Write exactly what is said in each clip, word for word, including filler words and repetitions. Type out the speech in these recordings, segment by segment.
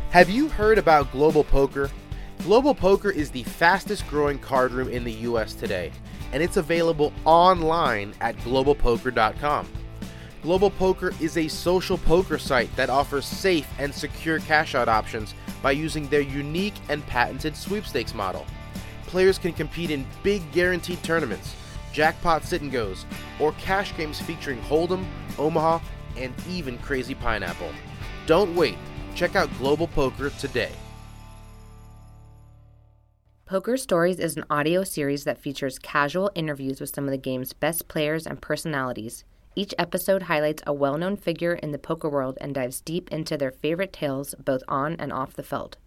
Have you heard about Global Poker? Global Poker is the fastest growing card room in the U S today, and it's available online at global poker dot com. Global Poker is a social poker site that offers safe and secure cash-out options by using their unique and patented sweepstakes model. Players can compete in big guaranteed tournaments, jackpot sit-and-goes, or cash games featuring Hold'em, Omaha, and even Crazy Pineapple. Don't wait. Check out Global Poker today. Poker Stories is an audio series that features casual interviews with some of the game's best players and personalities. Each episode highlights a well-known figure in the poker world and dives deep into their favorite tales both on and off the feld.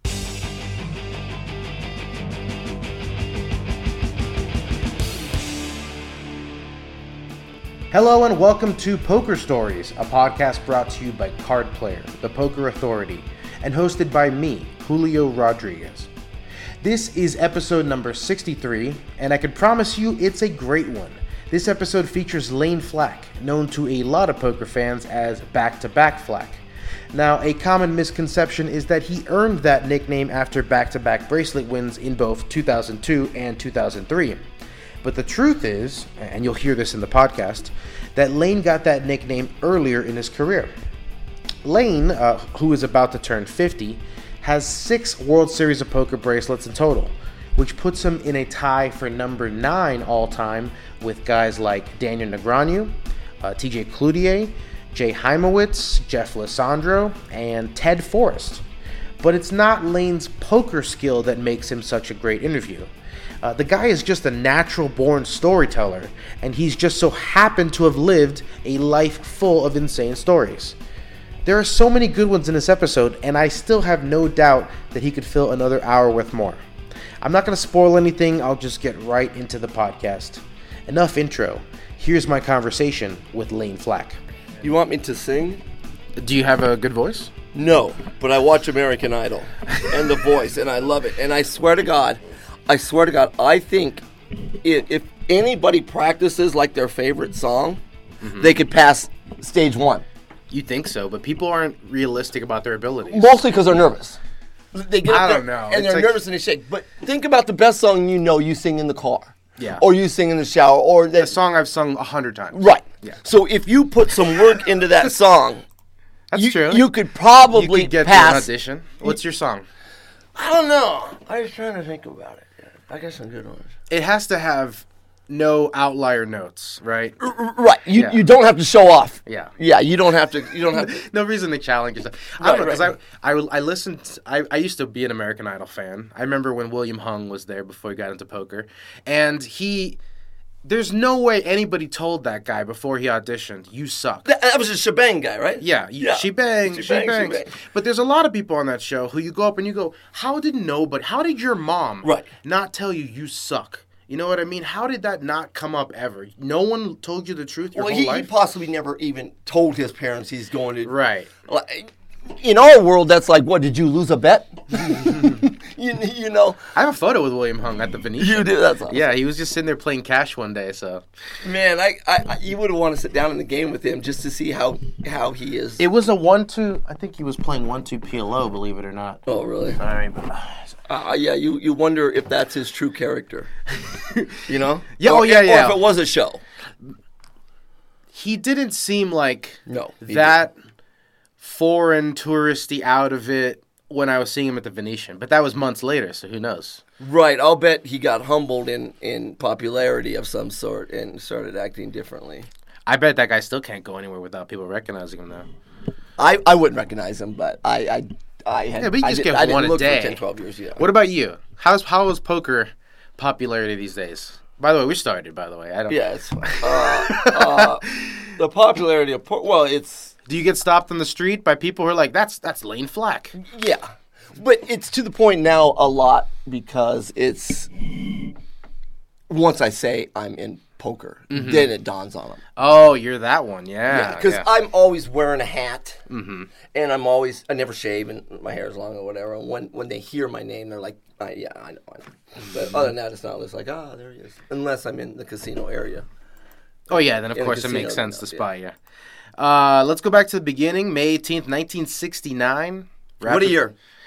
Hello and welcome to Poker Stories, a podcast brought to you by Card Player, the Poker Authority, and hosted by me, Julio Rodriguez. This is episode number sixty-three, and I can promise you it's a great one. This episode features Lane Flack, known to a lot of poker fans as Back-to-Back Flack. Now, a common misconception is that he earned that nickname after back-to-back bracelet wins in both two thousand two and two thousand three. But the truth is, and you'll hear this in the podcast, that Lane got that nickname earlier in his career. Lane, uh, who is about to turn fifty, has six World Series of Poker bracelets in total, which puts him in a tie for number nine all-time with guys like Daniel Negreanu, uh, T J Cloutier, Jay Heimowitz, Jeff Lissandro, and Ted Forrest. But it's not Lane's poker skill that makes him such a great interview. Uh, the guy is just a natural-born storyteller, and he's just so happened to have lived a life full of insane stories. There are so many good ones in this episode, and I still have no doubt that he could fill another hour with more. I'm not going to spoil anything, I'll just get right into the podcast. Enough intro. Here's my conversation with Lane Flack. You want me to sing? Do you have a good voice? No, but I watch American Idol and The Voice, and I love it. And I swear to God, I swear to God, I think if, if anybody practices like their favorite song, mm-hmm. they could pass stage one. You think so, but people aren't realistic about their abilities. Mostly because they're nervous. They get I up don't there know. And It's they're like, nervous and they shake. But think about the best song you know you sing in the car. Yeah. Or you sing in the shower. Or that a song I've sung a hundred times. Right. Yeah. So if you put some work into that song, That's you, true. you could probably you could get pass. to an audition. What's your song? I don't know. I was trying to think about it. I got some good ones. It has to have no outlier notes, right? Right. You Yeah. you don't have to show off. Yeah. Yeah. You don't have to. You don't have to. No reason to challenge yourself. I Right, don't know, because right. I, I, I listened, I, I used to be an American Idol fan. I remember when William Hung was there before he got into poker. And he, there's no way anybody told that guy before he auditioned, you suck. That, that was a shebang guy, right? Yeah, you, Yeah. she bangs, she, She bangs, bangs. she bangs. But there's a lot of people on that show who you go up and you go, how did nobody, how did your mom Right. not tell you you suck? You know what I mean? How did that not come up ever? No one told you the truth your Well, whole he, he life? possibly never even told his parents he's going to. Right. Like, in our world, that's like, what, did you lose a bet? you, you know? I have a photo with William Hung at the Venetian. You did, that's awesome. Yeah, he was just sitting there playing cash one day, so. Man, I, I, I you would want to sit down in the game with him just to see how, how he is. It was a one two, I think he was playing one two P L O, believe it or not. Oh, really? All right, but. Uh, yeah, you, you wonder if that's his true character. You know? Yeah, or, oh, yeah, or yeah. if it was a show. He didn't seem like No, he that foreign touristy out of it when I was seeing him at the Venetian. But that was months later, so who knows? Right, I'll bet he got humbled in, in popularity of some sort and started acting differently. I bet that guy still can't go anywhere without people recognizing him now. I, I wouldn't recognize him, but I I, I had Yeah, but you I just did, get I didn't one a look day. for ten, twelve years, yeah. What about you? How's how is poker popularity these days? By the way, we started. By the way, I don't. Yeah, it's fine. uh, uh, the popularity of por- well, it's Do you get stopped on the street by people who are like, "That's that's Lane Flack"? yeah, but it's to the point now a lot because it's once I say I'm in poker, mm-hmm. then it dawns on them. Oh, you're that one, yeah. Because yeah. I'm always wearing a hat, mm-hmm. and I'm always I never shave and my hair is long or whatever. And when when they hear my name, they're like, I, "Yeah, I know." I know. But other than that, it's not. It's like, ah, there he is. Unless I'm in the casino area. Oh yeah, then of in a course it casino, makes sense you know, to spy you. Uh, let's go back to the beginning, May eighteenth, nineteen sixty-nine. What a year!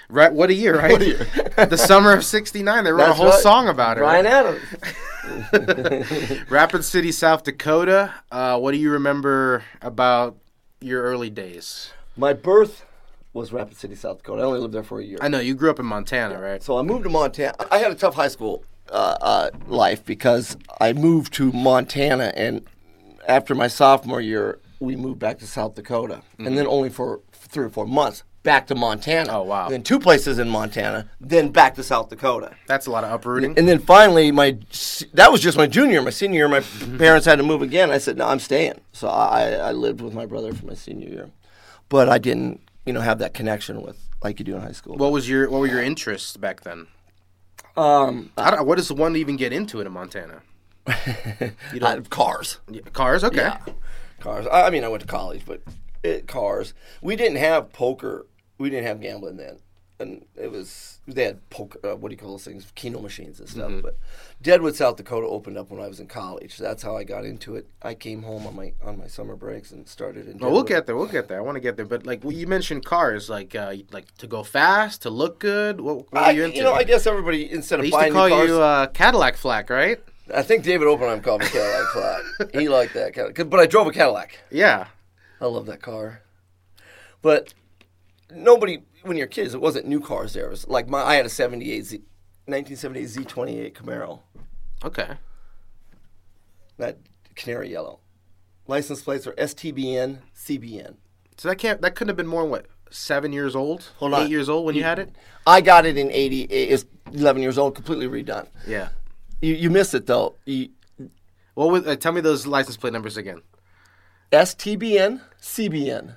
Right, what a year, right? What a year. The summer of sixty-nine, they wrote That's a whole right. song about it. Bryan right? Adams. Rapid City, South Dakota. Uh, what do you remember about your early days? My birth was Rapid City, South Dakota. I only lived there for a year. I know, you grew up in Montana, right? So I moved to Montana. I had a tough high school uh, uh, life because I moved to Montana, and after my sophomore year, we moved back to South Dakota, mm-hmm. and then only for three or four months back to Montana. Oh, wow. Then two places in Montana, then back to South Dakota. That's a lot of uprooting. And then finally, my that was just my junior year. My senior year, my parents had to move again. I said, no, I'm staying. So I, I lived with my brother for my senior year. But I didn't, you know, have that connection with like you do in high school. What was your What were your interests back then? Um, I don't, what does one even get into it in Montana? You know, cars. Cars, okay. Yeah. Cars. I, I mean, I went to college, but it, cars. We didn't have poker. We didn't have gambling then, and it was they had poker. Uh, what do you call those things? Keno machines and stuff. Mm-hmm. But Deadwood, South Dakota, opened up when I was in college. That's how I got into it. I came home on my on my summer breaks and started in. Well, we'll get there. We'll get there. I want to get there. But like you mentioned, cars, like uh, like to go fast, to look good. What, what I, are you into? You know, I guess everybody instead they of used buying to call new cars, you uh, Cadillac Flack, right? I think David Oppenheim called me Cadillac Flat. He liked that Cadillac, but I drove a Cadillac. Yeah, I love that car. But nobody, when you're kids, it wasn't new cars there. It was like my, I had a seventy-eight Z, nineteen seventy-eight Z twenty-eight Camaro. Okay. That canary yellow. License plates are S T B N, C B N. So that can't. That couldn't have been more than what, seven years old, Hold eight on. years old when you, you had it. I got it in eighty. It's eleven years old, completely redone. Yeah. You you missed it though. You, What was? Uh, tell me those license plate numbers again. S T B N, C B N.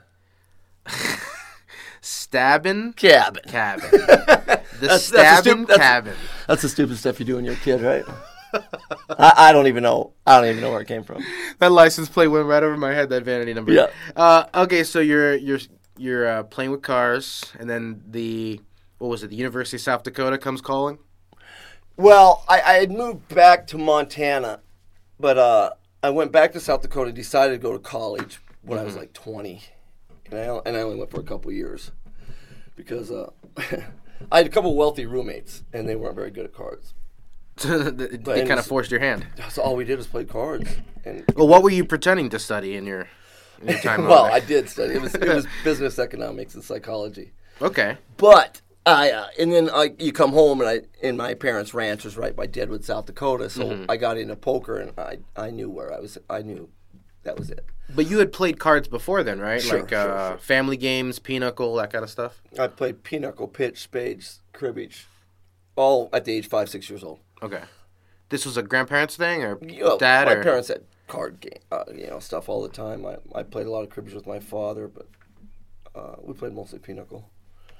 Stabbin' Cabin. Cabin. The That's- stabbin' that's the stu- that's- cabin. That's the stupid stuff you do when you're a kid, right? I, I don't even know. I don't even know where it came from. That license plate went right over my head. That vanity number. Yeah. Uh, okay, so you're you're you're uh, playing with cars, and then the what was it? The University of South Dakota comes calling. Well, I, I had moved back to Montana, but uh, I went back to South Dakota. Decided to go to college when mm-hmm. I was like twenty, and I and I only went for a couple years because uh, I had a couple wealthy roommates, and they weren't very good at cards. they they kind of forced your hand. That's all we did was play cards. And well, what were you pretending to study in your, in your time? Well, I did study. It was it was business economics and psychology. Okay, but I uh, and then I you come home and I and my parents' ranch was right by Deadwood, South Dakota. So mm-hmm. I got into poker and I I knew where I was. I knew that was it. But you had played cards before then, right? Sure, like sure, uh, sure. family games, pinochle, that kind of stuff. I played pinochle, pitch, spades, cribbage, all at the age five, six years old. Okay, this was a grandparents' thing or You know, dad? My or? parents had card game, uh, you know, stuff all the time. I I played a lot of cribbage with my father, but uh, we played mostly pinochle.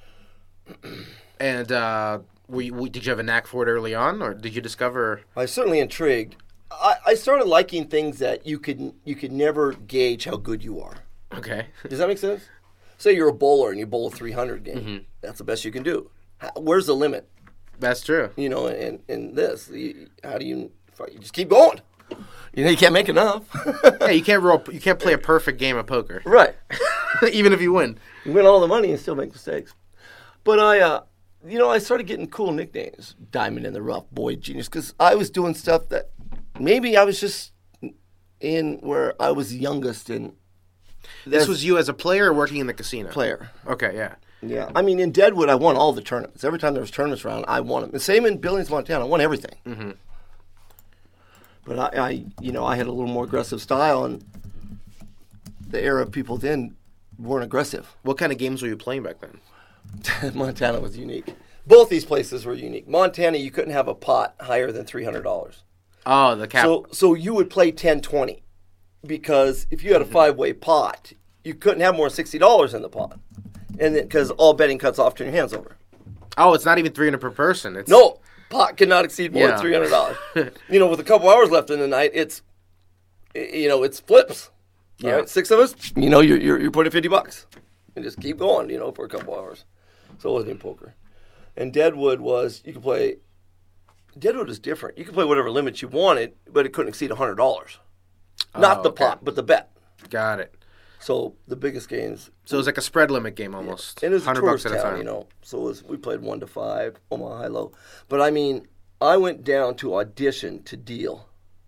And uh, were you, did you have a knack for it early on, or did you discover? I was certainly intrigued. I, I started liking things that you could you could never gauge how good you are. Okay. Does that make sense? Say you're a bowler and you bowl a three hundred game. Mm-hmm. That's the best you can do. How, where's the limit? That's true. You know, in, in this, you, how do you, you just keep going? You know, you can't make enough. Yeah, you can't roll. You can't play a perfect game of poker, Right. even if you win. You win all the money and still make mistakes. But I, uh, you know, I started getting cool nicknames. Diamond in the Rough, Boy Genius, because I was doing stuff that maybe I was just in where I was youngest in. This was you as a player or working in the casino? Player. Okay, yeah. Yeah. I mean, in Deadwood, I won all the tournaments. Every time there was tournaments around, I won them. The same in Billings, Montana. I won everything. Mm-hmm. But I, I, you know, I had a little more aggressive style, and the era of people then weren't aggressive. What kind of games were you playing back then? Montana was unique. Both these places were unique. Montana, you couldn't have a pot higher than three hundred dollars. Oh, the cap. So, so you would play ten twenty, because if you had a five-way pot, you couldn't have more than sixty dollars in the pot, and because all betting cuts off, turn your hands over. Oh, it's not even three hundred per person. It's No, pot cannot exceed more Yeah. than three hundred dollars. You know, with a couple hours left in the night, it's, you know, it's flips. Yeah. All right, six of us, you know, you're, you're, you're putting fifty bucks. And just keep going, you know, for a couple hours. So it wasn't in poker. And Deadwood was, you could play, Deadwood is different. You could play whatever limits you wanted, but it couldn't exceed one hundred dollars. Not Oh, the okay. pot, but the bet. Got it. So the biggest games. So it was like a spread limit game almost. Yeah. And it was one hundred a bucks tourist at a town, time. you know. So it was, we played one to five, Omaha High Low. But I mean, I went down to audition to deal.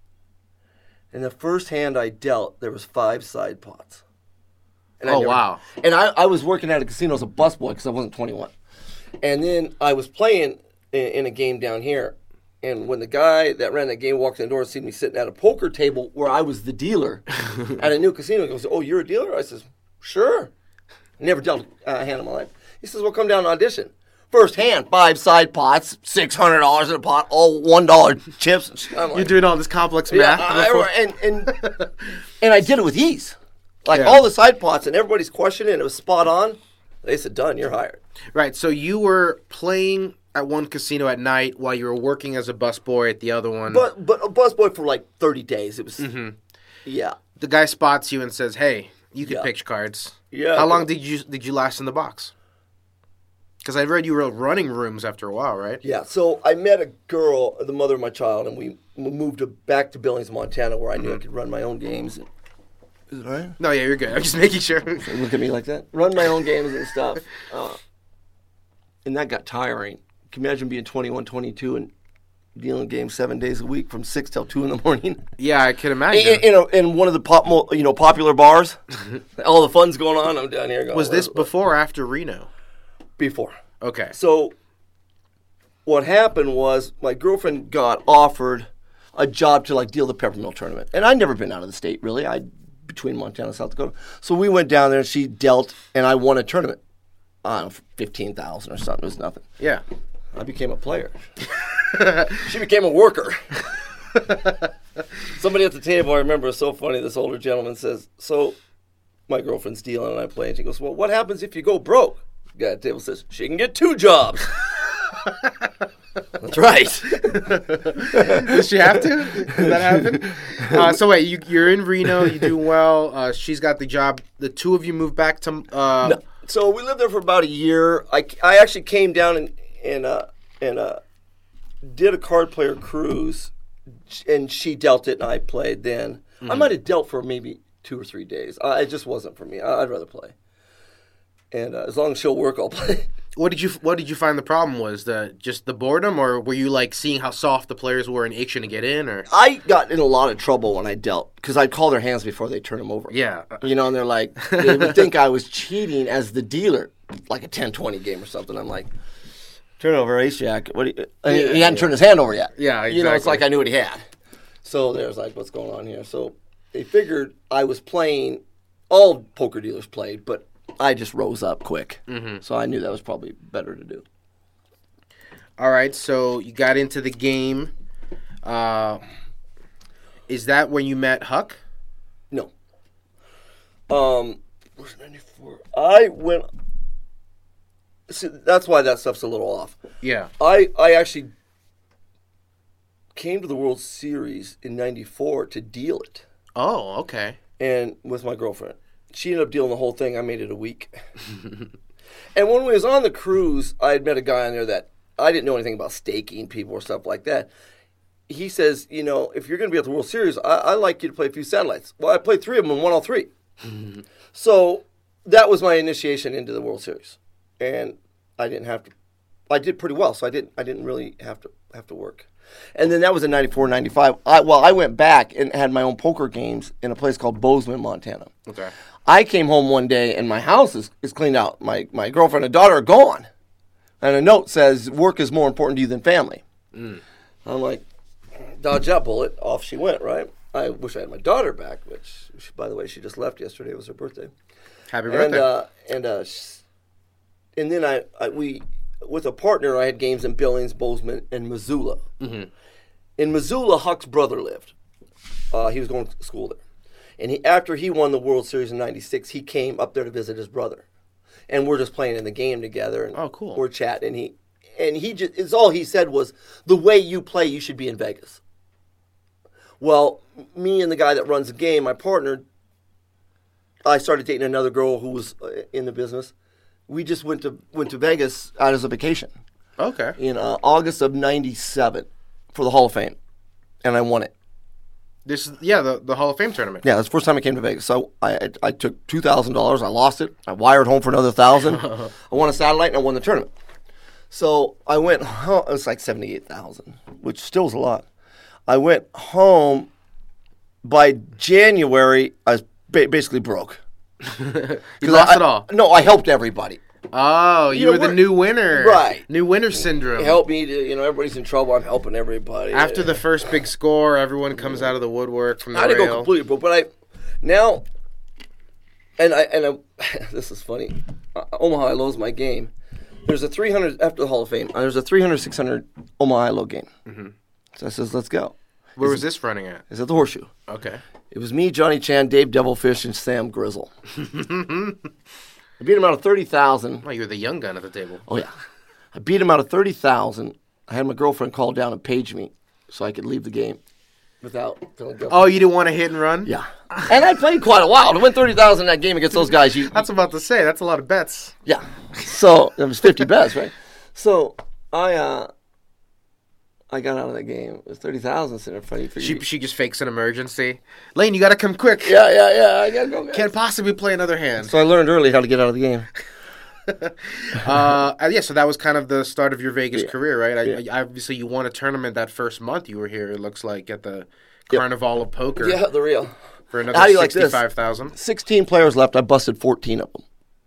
And the first hand I dealt, there was five side pots. And I Oh, never, wow. And I, I was working at a casino as a busboy because I wasn't twenty-one. And then I was playing in, in a game down here. And when the guy that ran that game walked in the door and seen me sitting at a poker table where I was the dealer at a new casino, he goes, "Oh, you're a dealer?" I says, "Sure." Never dealt a hand in my life. He says, "Well, come down and audition." First hand, five side pots, six hundred dollars in a pot, all one dollar chips. I'm like, You're doing all this complex yeah, math. I, and, and, and I did it with ease. Like Yeah. all the side pots, and everybody's questioning, and it was spot on. They said, "Done, you're hired." Right, so you were playing at one casino at night while you were working as a busboy at the other one. But but a busboy for like thirty days. It was, Mm-hmm. yeah. The guy spots you and says, "Hey, you can Yeah. pitch cards." Yeah. How long did you did you last in the box? Because I read you were running rooms after a while, right? Yeah, so I met a girl, the mother of my child, and we moved to, back to Billings, Montana, where I knew I could run my own games. And, is it all right? No, yeah, you're good. I'm just making sure. Look at me like that. Run my own games and stuff. Uh, and that got tiring. Can you imagine being twenty-one, twenty-two and dealing games seven days a week from six till two in the morning? Yeah, I can imagine. In, in, a, in one of the pop, mo- you know, popular bars. All the fun's going on. I'm down here going. Was this "What- before or after Reno? Before. Okay. So what happened was my girlfriend got offered a job to like deal the Peppermill tournament. And I'd never been out of the state really. I between Montana and South Dakota. So we went down there and she dealt and I won a tournament. I don't know, fifteen thousand or something. It was nothing. Yeah. I became a player. She became a worker. Somebody at the table, I remember, was so funny. This older gentleman says, "So my girlfriend's dealing and I play." And she goes, "Well, what happens if you go broke?" The guy at the table says, "She can get two jobs." That's right. Did she have to? Did that happen? Uh, so wait, you, you're in Reno. You do well. Uh, she's got the job. The two of you moved back to. Uh, No. So we lived there for about a year. I, I actually came down and and uh, and uh, did a card player cruise, and she dealt it and I played. Then mm-hmm. I might have dealt for maybe two or three days. Uh, it just wasn't for me. I, I'd rather play. And uh, as long as she'll work, I'll play. What did you What did you find the problem was? The just the boredom, or were you like seeing how soft the players were and itching to get in? Or I got in a lot of trouble when I dealt because I'd call their hands before they turn them over. yeah, You know, and they're like, they would think I was cheating as the dealer, like a ten twenty game or something. I'm like, turn over, ace jack. What? Do you, and he, he hadn't turned his hand over yet. Yeah, You know, it's exactly. like I knew what he had. So there's like, what's going on here? So they figured I was playing. All poker dealers played, but I just rose up quick. Mm-hmm. So I knew that was probably better to do. All right, so you got into the game. Uh, is that when you met Huck? No. Um, was it ninety-four? I went. See, that's why that stuff's a little off. Yeah. I I actually came to the World Series in ninety-four to deal it, Oh, okay. and with my girlfriend. She ended up dealing the whole thing. I made it a week. And when we was on the cruise, I had met a guy on there that I didn't know anything about staking people or stuff like that. He says, you know, if you're going to be at the World Series, I, I like you to play a few satellites. Well, I played three of them and won all three. So that was my initiation into the World Series, and I didn't have to. I did pretty well, so I didn't. I didn't really have to have to work. And then that was in ninety-four, ninety-five. I, well, I went back and had my own poker games in a place called Bozeman, Montana. Okay. I came home one day and my house is, is cleaned out. My my girlfriend and daughter are gone. And a note says, work is more important to you than family. Mm. I'm like, dodge that bullet. Off she went, right? I wish I had my daughter back, which, she, by the way, she just left yesterday. It was her birthday. Happy And, birthday. uh, and, uh, and then I, I, we, with a partner, I had games in Billings, Bozeman, and Missoula. Mm-hmm. In Missoula, Huck's brother lived. Uh, he was going to school there. And he, after he won the World Series in ninety-six, he came up there to visit his brother. And we're just playing in the game together. And oh, cool. We're chatting. And he, and he just, it's all he said was, the way you play, you should be in Vegas. Well, me and the guy that runs the game, my partner, I started dating another girl who was in the business. We just went to went to Vegas out as a vacation. Okay. In uh, August of ninety-seven for the Hall of Fame. And I won it. This is, yeah, the, the Hall of Fame tournament. Yeah, that's the first time I came to Vegas. So I I, I took two thousand dollars. I lost it. I wired home for another one thousand dollars. I won a satellite, and I won the tournament. So I went home. It was like seventy-eight thousand dollars, which still is a lot. I went home. By January, I was ba- basically broke. You lost I, it all? No, I helped everybody. Oh, you, You know, were the we're- new winner. Right. New winner syndrome. Help me to, you know, everybody's in trouble. I'm helping everybody. After the first big score, everyone comes out of the woodwork from the I didn't rail. go completely broke, but I now, and I and I, this is funny. Uh, Omaha I Lo's my game. There's a three hundred after the Hall of Fame. Uh, there's a three hundred, six hundred Omaha I Lo game. Mm-hmm. So I says, let's go. Where was this running at? It's at the Horseshoe. Okay. It was me, Johnny Chan, Dave Devilfish, and Sam Grizzle. I beat him out of thirty thousand. Oh, you were the young gun at the table. Oh, yeah. I beat him out of thirty thousand. I had my girlfriend call down and page me so I could leave the game without feeling guilty. Oh, you didn't want to hit and run? Yeah. And I played quite a while. To win thirty thousand in that game against those guys, you... That's about to say. That's a lot of bets. Yeah. So, it was fifty bets, right? So, I, uh... I got out of that game. It was thirty thousand sitting in front of you. She she just fakes an emergency. Lane, you got to come quick. Yeah, yeah, yeah. I got to go, guys. Can't possibly play another hand. So I learned early how to get out of the game. uh, yeah, so that was kind of the start of your Vegas Yeah. career, right? I, Yeah. I, obviously, you won a tournament that first month you were here, it looks like, at the Carnival of Poker. Yeah, the real. For another How do you like this? sixty-five thousand. sixteen players left. I busted fourteen of them.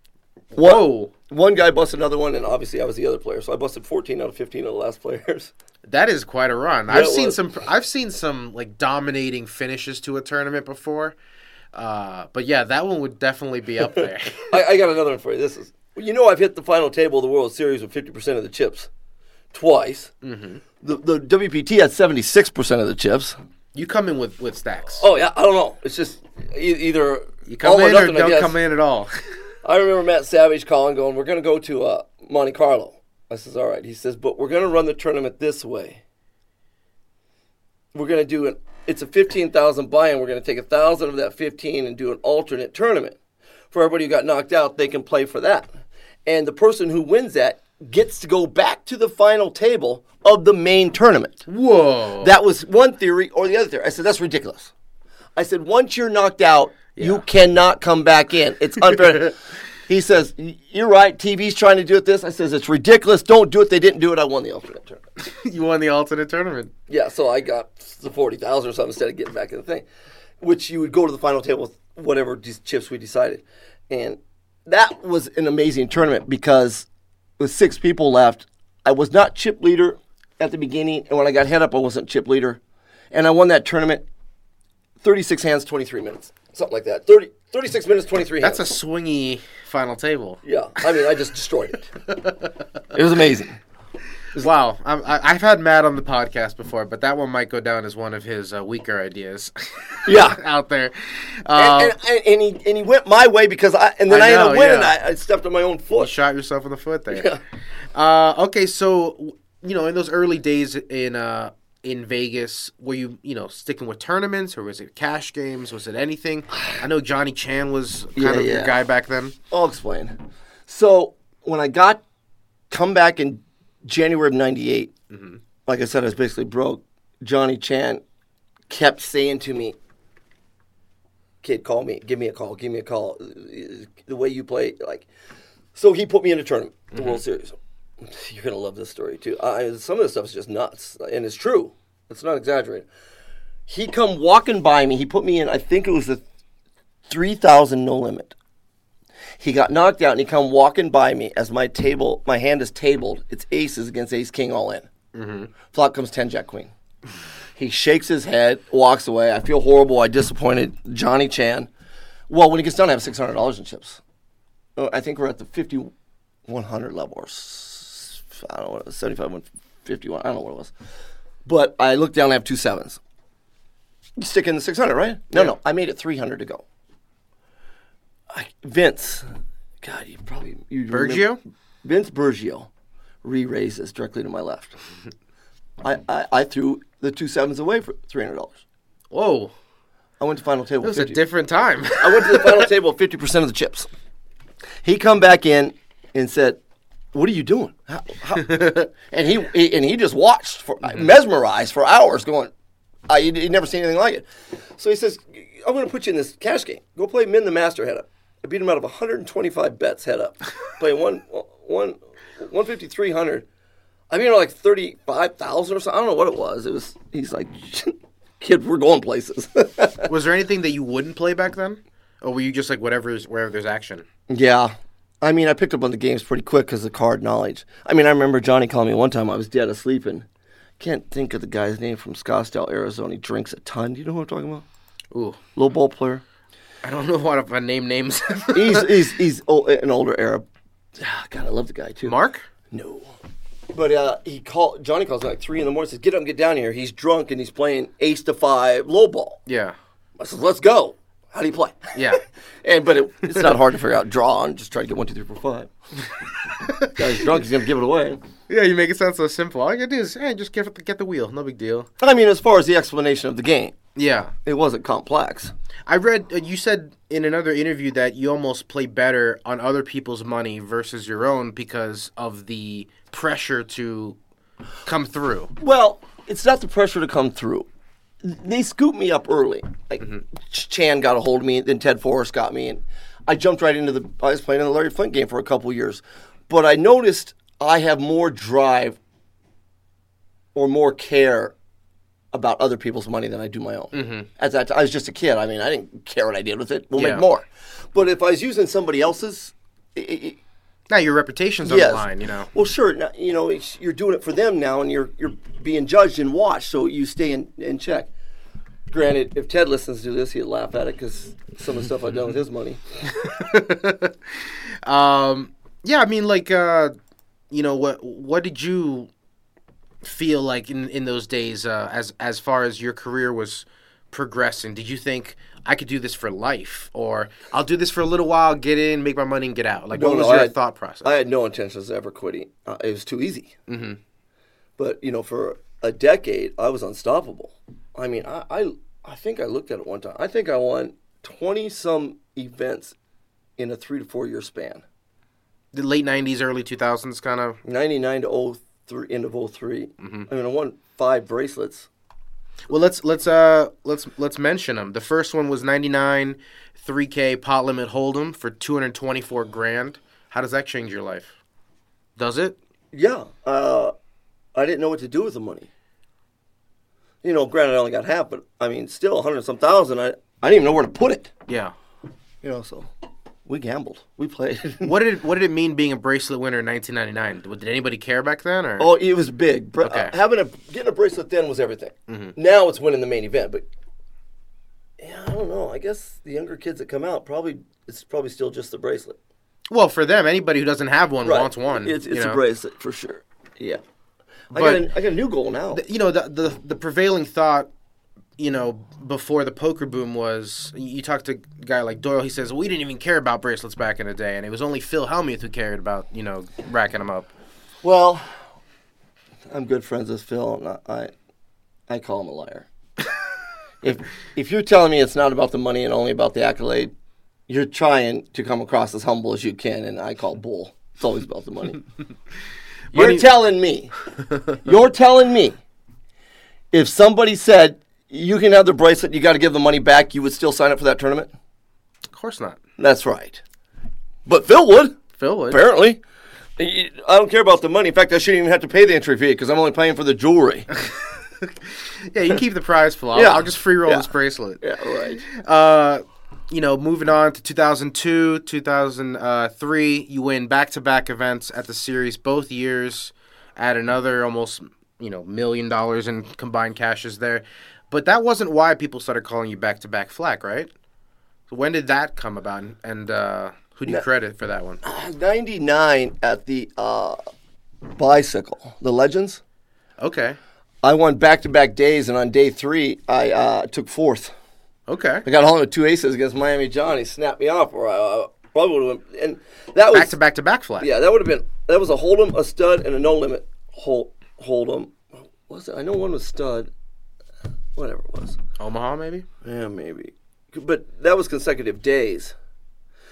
Whoa. One guy busted another one, and obviously I was the other player, so I busted fourteen out of fifteen of the last players. That is quite a run. Yeah, I've it seen was. some. I've seen some like dominating finishes to a tournament before, uh, but yeah, that one would definitely be up there. I, I got another one for you. This is, you know, I've hit the final table of the World Series with fifty percent of the chips, twice. Mm-hmm. The the W P T had seventy-six percent of the chips. You come in with, with stacks. Oh yeah, I don't know. It's just e- either you come all in or nothing, I don't guess. come in at all. I remember Matt Savage calling, going, "We're going to go to uh, Monte Carlo." I says, "All right." He says, "But we're going to run the tournament this way. We're going to do an, it's a fifteen thousand buy-in. We're going to take one thousand of that fifteen and do an alternate tournament. For everybody who got knocked out, they can play for that. And the person who wins that gets to go back to the final table of the main tournament." Whoa. That was one theory or the other theory. I said, "That's ridiculous." I said, "Once you're knocked out, you Yeah. cannot come back in. It's unfair." He says, "You're right. T V's trying to do it this." I says, "It's ridiculous. Don't do it." They didn't do it. I won the alternate tournament. You won the alternate tournament. Yeah, so I got the forty thousand or something instead of getting back in the thing, which you would go to the final table with whatever these chips we decided. And that was an amazing tournament because with six people left, I was not chip leader at the beginning, and when I got head up, I wasn't chip leader. And I won that tournament thirty-six hands, twenty-three minutes. Something like that. thirty, thirty-six minutes, twenty-three hands. That's a swingy final table. Yeah, I mean, I just destroyed it. It was amazing. Wow, I'm, I- I've had Matt on the podcast before, but that one might go down as one of his uh, weaker ideas. Yeah. out there. Uh, And, and, and, and, he, and he went my way because I, and then I I, ended know, up winning. yeah. I, I stepped on my own you foot. shot yourself in the foot there. Yeah. Uh, okay, so you know, in those early days in uh, in Vegas, were you you know sticking with tournaments or was it cash games? Was it anything? I know Johnny Chan was kind Yeah, of your yeah. guy back then. I'll explain. So when I got come back in January of ninety-eight, Mm-hmm. like I said, I was basically broke. Johnny Chan kept saying to me, "Kid, call me. Give me a call. Give me a call. The way you play, like." So he put me in a tournament, the Mm-hmm. World Series. You're gonna love this story too. I, some of this stuff is just nuts, and it's true. It's not exaggerated. He come walking by me. He put me in. I think it was the three thousand no limit. He got knocked out, and he come walking by me as my table, my hand is tabled. It's aces against ace king all in. Mm-hmm. Flop comes ten jack queen. He shakes his head, walks away. I feel horrible. I disappointed Johnny Chan. Well, when he gets done, I have six hundred dollars in chips. Oh, I think we're at the fifty-one hundred level, or s- I don't know what it was, seventy-five, fifty-one. I don't know what it was. But I look down, I have two sevens. You stick in the six hundred, right? No, Yeah. no. I made it three hundred to go. I, Vince, God, you probably you Bergio? Vince Bergio re-raises directly to my left. I, I, I threw the two sevens away for three hundred dollars. Whoa, I went to final table. it was fifty. a different time. I went to the final table with fifty percent of the chips. He come back in and said, "What are you doing?" How, how? and he, he and he just watched, for, mesmerized for hours, going, I he'd never seen anything like it. So he says, I'm going to put you in this cash game. Go play Min the Master head up. I beat him out of one hundred twenty-five bets head up. Playing one, one, one fifty, three hundred. I mean, like thirty-five thousand or something. I don't know what it was. It was, he's like, kid, we're going places. Was there anything that you wouldn't play back then? Or were you just like, whatever's, wherever there's action? Yeah. I mean, I picked up on the games pretty quick because of card knowledge. I mean, I remember Johnny calling me one time. I was dead asleep and can't think of the guy's name from Scottsdale, Arizona. He drinks a ton. Do you know who I'm talking about? Ooh. Low ball player. I don't know what if I name names. he's he's he's old, an older Arab. God, I love the guy too. Mark? No. But uh, he called. Johnny calls me like three in the morning. Says, "Get up and get down here." He's drunk and he's playing ace to five low ball. Yeah. I said, "Let's go." How do you play? Yeah. and but it, it's not hard to figure out. Draw and just try to get one, two, three, four, five. Guy's drunk. He's gonna give it away. Yeah, you make it sound so simple. All you gotta do is, hey, just get get the wheel. No big deal. I mean, as far as the explanation of the game, yeah, it wasn't complex. I read uh, you said in another interview that you almost play better on other people's money versus your own because of the pressure to come through. Well, it's not the pressure to come through. They scooped me up early. Like mm-hmm. Chan got a hold of me, then Ted Forrest got me, and I jumped right into the. I was playing in the Larry Flint game for a couple of years, but I noticed I have more drive or more care about other people's money than I do my own. Mm-hmm. At that time, I was just a kid. I mean, I didn't care what I did with it. We'll yeah. make more. But if I was using somebody else's, it, it, now your reputation's on yes. the line, you know. Well, sure. Now, you know, it's, you're doing it for them now, and you're you're being judged and watched, so you stay in, in check. Granted, if Ted listens to this, he'd laugh at it because some of the stuff I've done with his money. um, yeah, I mean, like, uh, you know, what what did you feel like in, in those days uh, as as far as your career was progressing? Did you think I could do this for life, or I'll do this for a little while, get in, make my money, and get out? Like, no, what was no, your had, thought process? I had no intentions of ever quitting. Uh, it was too easy. Mm-hmm. But you know, for a decade, I was unstoppable. I mean, I, I I think I looked at it one time. I think I won twenty some events in a three to four year span. The late nineties, early two thousands, kind of ninety nine to oh three, end of oh three. Mm-hmm. I mean, I won five bracelets. Well, let's let's uh let's let's mention them. The first one was ninety-nine, three K pot limit hold'em for two hundred twenty-four grand. How does that change your life? Does it? Yeah. Uh, I didn't know what to do with the money. You know, granted, I only got half, but I mean, still a hundred some thousand. I I didn't even know where to put it. Yeah. You know, so we gambled. We played. what did it, what did it mean being a bracelet winner in nineteen ninety-nine? Did anybody care back then? Or? Oh, it was big. Bra- okay. uh, having a getting a bracelet then was everything. Mm-hmm. Now it's winning the main event, but yeah, I don't know. I guess the younger kids that come out probably it's probably still just the bracelet. Well, for them, anybody who doesn't have one right. wants one. It's it's you know? a bracelet for sure. Yeah. I but, got a, I got a new goal now. The, you know, the, the the prevailing thought, you know, before the poker boom was, you talk to a guy like Doyle, he says, well, we didn't even care about bracelets back in the day, and it was only Phil Hellmuth who cared about, you know, racking them up. Well, I'm good friends with Phil, and I I call him a liar. if if you're telling me it's not about the money and only about the accolade, you're trying to come across as humble as you can, and I call bull. It's always about the money. You're money. telling me, you're telling me, if somebody said, you can have the bracelet, you got to give the money back, you would still sign up for that tournament? Of course not. That's right. But Phil would. Phil would. Apparently. I don't care about the money. In fact, I shouldn't even have to pay the entry fee because I'm only paying for the jewelry. Yeah, you keep the prize, Phil. I'll, yeah. I'll just free roll yeah. this bracelet. Yeah, right. Uh, you know, moving on to two thousand two, two thousand three, you win back-to-back events at the series both years, add another almost, you know, million dollars in combined cashes there. But that wasn't why people started calling you back-to-back Flack, right? So when did that come about, and uh, who do you credit for that one? ninety-nine at the uh, Bicycle, the Legends. Okay. I won back-to-back days, and on day three, I uh, took fourth. Okay. I got home with two aces against Miami John. He snapped me off, or I uh, probably would have. And that was back-to-back-to-back Flack. Yeah, that would have been. That was a hold'em, a stud, and a no-limit hold hold'em. What was it? I know one was stud. Whatever it was. Omaha, maybe? Yeah, maybe. But that was consecutive days.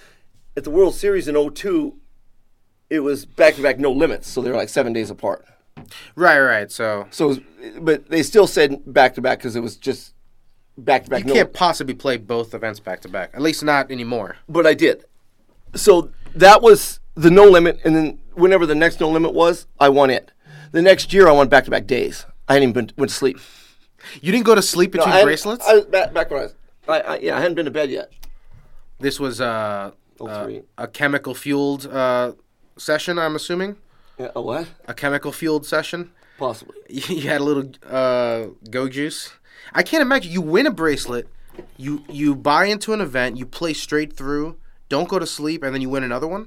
At the World Series in oh two, it was back-to-back no limits, so they were like seven days apart. Right, right. So, So, it was, but they still said back to back because it was just back to back. you can't possibly play both events back to back. At least not anymore. But I did. So that was the no limit, and then whenever the next no limit was, I won it. The next year, I won back to back days. I hadn't even been, went to sleep. You didn't go to sleep between no, I bracelets? I, back, back when I was, I, I, yeah, I hadn't been to bed yet. This was uh, Oh, uh, three. a chemical fueled uh, session, I'm assuming? Yeah, a what? A chemical fueled session? Possibly. You had a little uh, go juice. I can't imagine. You win a bracelet, you you buy into an event, you play straight through, don't go to sleep, and then you win another one?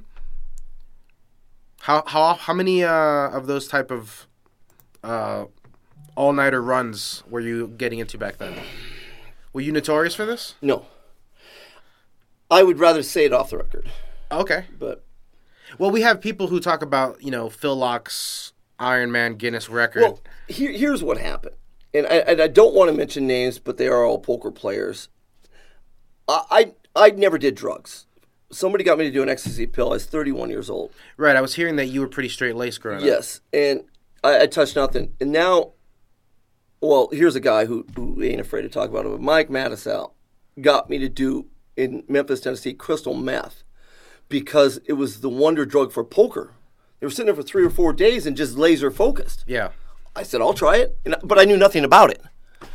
How how how many uh, of those type of uh, all-nighter runs were you getting into back then? Were you notorious for this? No. I would rather say it off the record, Okay. but Well, we have people who talk about, you know, Phil Locke's Ironman Guinness record. well, here, here's what happened, and I, and I don't want to mention names, but they are all poker players. I, I I never did drugs. Somebody got me to do an ecstasy pill. I was thirty-one years old. Right, I was hearing that you were pretty straight-laced growing up. Yes, and I, I touched nothing. And now, well, here's a guy who, who ain't afraid to talk about it. But Mike Mattisau got me to do, in Memphis, Tennessee, crystal meth because it was the wonder drug for poker. They were sitting there for three or four days and just laser focused. Yeah. I said, I'll try it, and, but I knew nothing about it.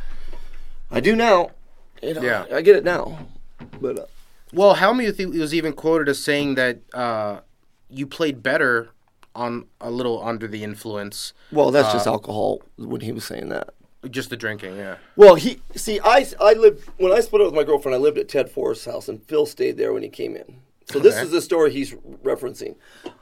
I do now. You know, Yeah. I get it now. But uh, Well, Helmuth was even quoted as saying that uh, you played better on a little under the influence. well, that's just alcohol when he was saying that. Just the drinking, yeah. Well, he see, I, I lived when I split up with my girlfriend. I lived at Ted Forrest's house, and Phil stayed there when he came in. So this Okay. is the story he's referencing.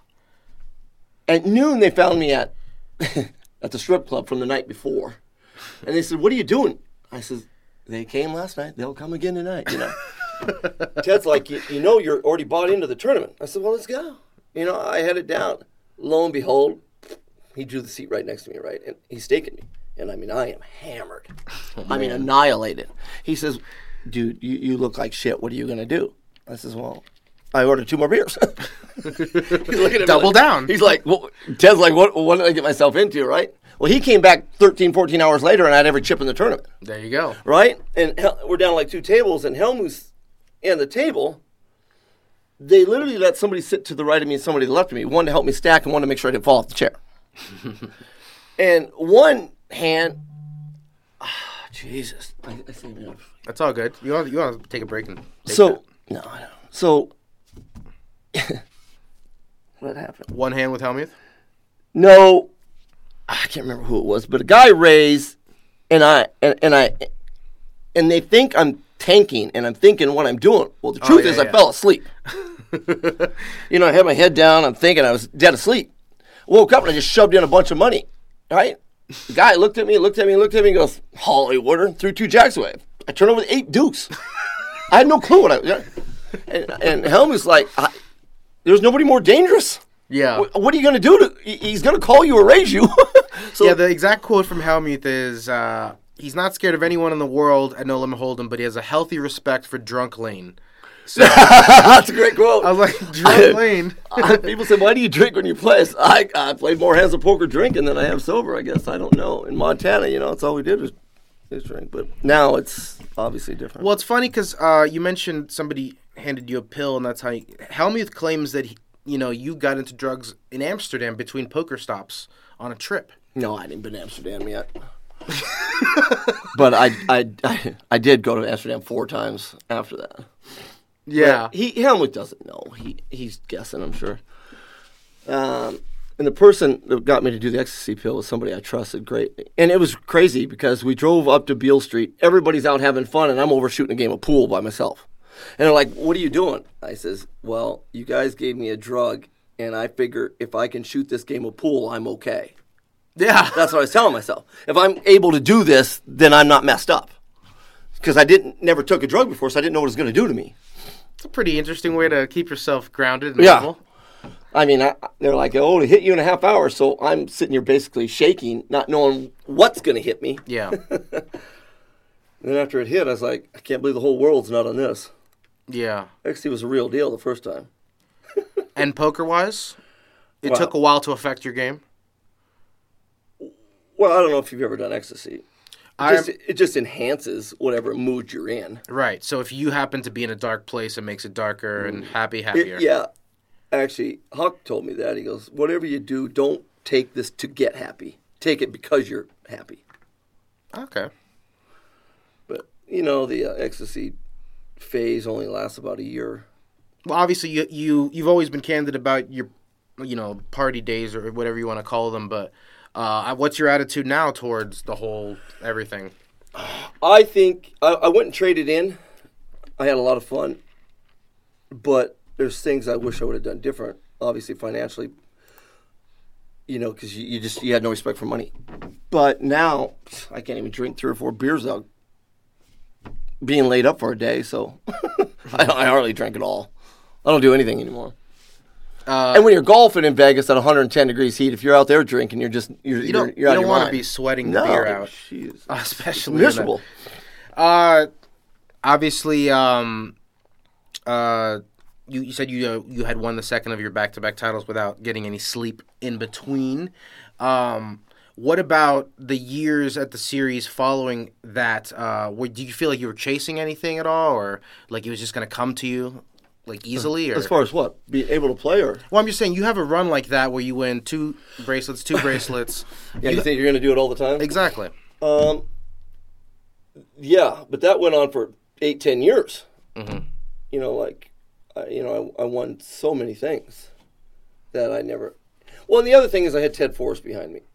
At noon, they found me at at the strip club from the night before, and they said, "What are you doing?" I said, "They came last night. They'll come again tonight." You know. Ted's like, you, "You know, you're already bought into the tournament." I said, "Well, let's go." You know, I headed down. Lo and behold, he drew the seat right next to me, right, and he's staking me. And I mean, I am hammered. I mean, annihilated. He says, "Dude, you, you look like shit. What are you going to do?" I says, "Well, I ordered two more beers." He's looking at me Double like- down. He's like, well, Ted's like, what, what did I get myself into, right? Well, he came back thirteen, fourteen hours later, and I had every chip in the tournament, There you go. right? And Hel- we're down like two tables, and Helmuth and the table, they literally let somebody sit to the right of me and somebody to the left of me, one to help me stack and one to make sure I didn't fall off the chair. And one hand, ah, Jesus. I, I say, man. That's all good. You want, you want to take a break and take So, no, I don't. So, what happened? that. One hand with Helmuth? No, I can't remember who it was, but a guy raised, and I and, and I and they think I'm tanking, and I'm thinking what I'm doing. Well, the truth yeah, is, yeah. I fell asleep. You know, I had my head down. I'm thinking I was dead asleep. Woke up and I just shoved in a bunch of money. Right? The guy looked at me, looked at me, looked at me, and goes, "Hollywood," threw two jacks away. I turned over with eight deuce. I had no clue what I was. And, and Helmuth's like, I, "There's nobody more dangerous." Yeah. What, what are you going to do? To, he- he's going to call you or raise you. So, Yeah, the exact quote from Helmuth is, uh, he's not scared of anyone in the world at No Limit Hold'em, but he has a healthy respect for Drunk Lane. So that's a great quote. I was like, Drunk Lane? I- people say, "Why do you drink when you play?" I, I played more hands of poker drinking than I have sober, I guess. I don't know. In Montana, you know, that's all we did was, was drink. But now it's obviously different. Well, it's funny because uh, you mentioned somebody handed you a pill, and that's how you, Helmuth claims that, he, you know, you got into drugs in Amsterdam between poker stops on a trip. No, I hadn't been to Amsterdam yet. But I, I, I, I did go to Amsterdam four times after that. Yeah. But he Helmut doesn't know. He he's guessing, I'm sure. Um, and the person that got me to do the ecstasy pill was somebody I trusted greatly. And it was crazy because we drove up to Beale Street. Everybody's out having fun, and I'm over shooting a game of pool by myself. And they're like, "What are you doing?" I says, "Well, you guys gave me a drug, and I figure if I can shoot this game of pool, I'm okay." Yeah. That's what I was telling myself. If I'm able to do this, then I'm not messed up. Because I didn't never took a drug before, so I didn't know what it was going to do to me. It's a pretty interesting way to keep yourself grounded and Yeah. level. I mean, I, they're like, "Oh, to hit you in a half hour," so I'm sitting here basically shaking, not knowing what's going to hit me. Yeah. And then after it hit, I was like, "I can't believe the whole world's not on this." Yeah. Ecstasy was a real deal the first time. And poker-wise, it Wow. took a while to affect your game? Well, I don't know if you've ever done ecstasy. It I'm- just, it just enhances whatever mood you're in. Right. So if you happen to be in a dark place, it makes it darker and happy, happier. It, yeah. Actually, Huck told me that. He goes, whatever you do, don't take this to get happy. Take it because you're happy. Okay. But, you know, the uh, ecstasy phase only lasts about a year. Well, obviously, you, you, you've always been candid about your, you know, party days or whatever you want to call them, but uh, what's your attitude now towards the whole everything? I think I, I went and traded in. I had a lot of fun. But there's things I wish I would have done different. Obviously, financially, you know, because you, you just you had no respect for money. But now I can't even drink three or four beers without being laid up for a day. So I, I hardly drink at all. I don't do anything anymore. Uh, and when you're golfing in Vegas at one hundred ten degrees heat, if you're out there drinking, you're just you're you don't, you're, you're you out don't want to be sweating no, the beer out, geez. especially It's miserable. In a, uh, obviously, um, uh. You, you said you uh, you had won the second of your back-to-back titles without getting any sleep in between. Um, what about the years at the series following that? Uh, where, do you feel like you were chasing anything at all, or like it was just going to come to you like easily? Or? As far as what? Being able to play or? Well, I'm just saying you have a run like that where you win two bracelets, two bracelets. Yeah, you, you think you're going to do it all the time? Exactly. Um. Yeah, but that went on for eight, ten years. Mm-hmm. You know, like. Uh, you know, I, I won so many things that I never. Well, and the other thing is I had Ted Forrest behind me.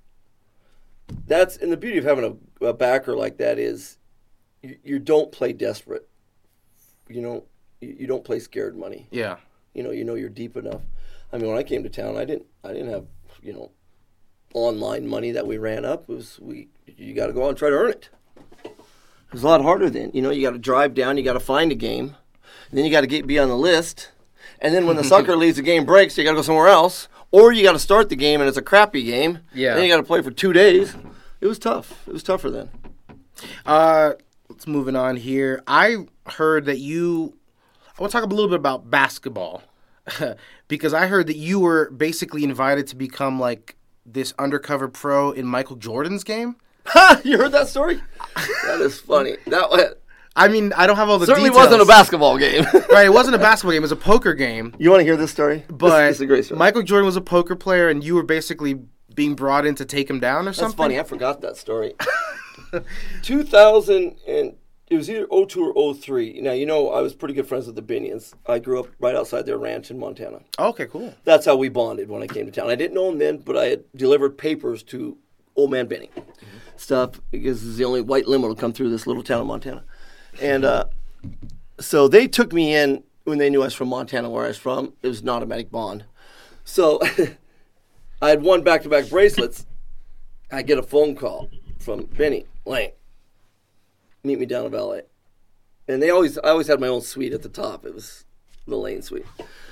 That's and the beauty of having a, a backer like that is, you, you don't play desperate. You know, you, you don't play scared money. Yeah. You know, you know you're deep enough. I mean, when I came to town, I didn't, I didn't have, you know, online money that we ran up. It was we, you got to go out and try to earn it. It was a lot harder then. You know, you got to drive down, you got to find a game. And then you got to get be on the list, and then when the sucker leaves, the game breaks. You got to go somewhere else, or you got to start the game and it's a crappy game. Yeah. Then you got to play for two days. It was tough. It was tougher then. Uh, let's moving on here. I heard that you. I want to talk a little bit about basketball because I heard that you were basically invited to become like this undercover pro in Michael Jordan's game. Ha! You heard that story? That is funny. That was. I mean, I don't have all the Certainly details. wasn't a basketball game. Right, it wasn't a basketball game. It was a poker game. You want to hear this story? But this, this is a great story. Michael Jordan was a poker player, and you were basically being brought in to take him down or That's something? funny. I forgot that story. two thousand, and it was either oh two or oh three. Now, you know, I was pretty good friends with the Binions. I grew up right outside their ranch in Montana. Okay, cool. That's how we bonded when I came to town. I didn't know him then, but I had delivered papers to Old Man Benny. Mm-hmm. Stuff, because it's the only white limo to come through this little town in Montana. And uh, so they took me in when they knew I was from Montana, where I was from. It was an automatic bond. So I had won back-to-back bracelets. I get a phone call from Benny Lane. Meet me down in L A. And they always, I always had my own suite at the top. It was the Lane suite.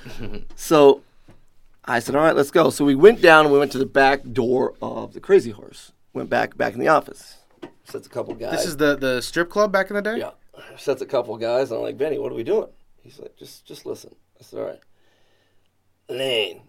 So I said, all right, let's go. So we went down and we went to the back door of the Crazy Horse. Went back back in the office. Sets a couple guys. This is the, the strip club back in the day? Yeah. Sets a couple guys. And I'm like, Benny, what are we doing? He's like, just just listen. I said, all right. Lane,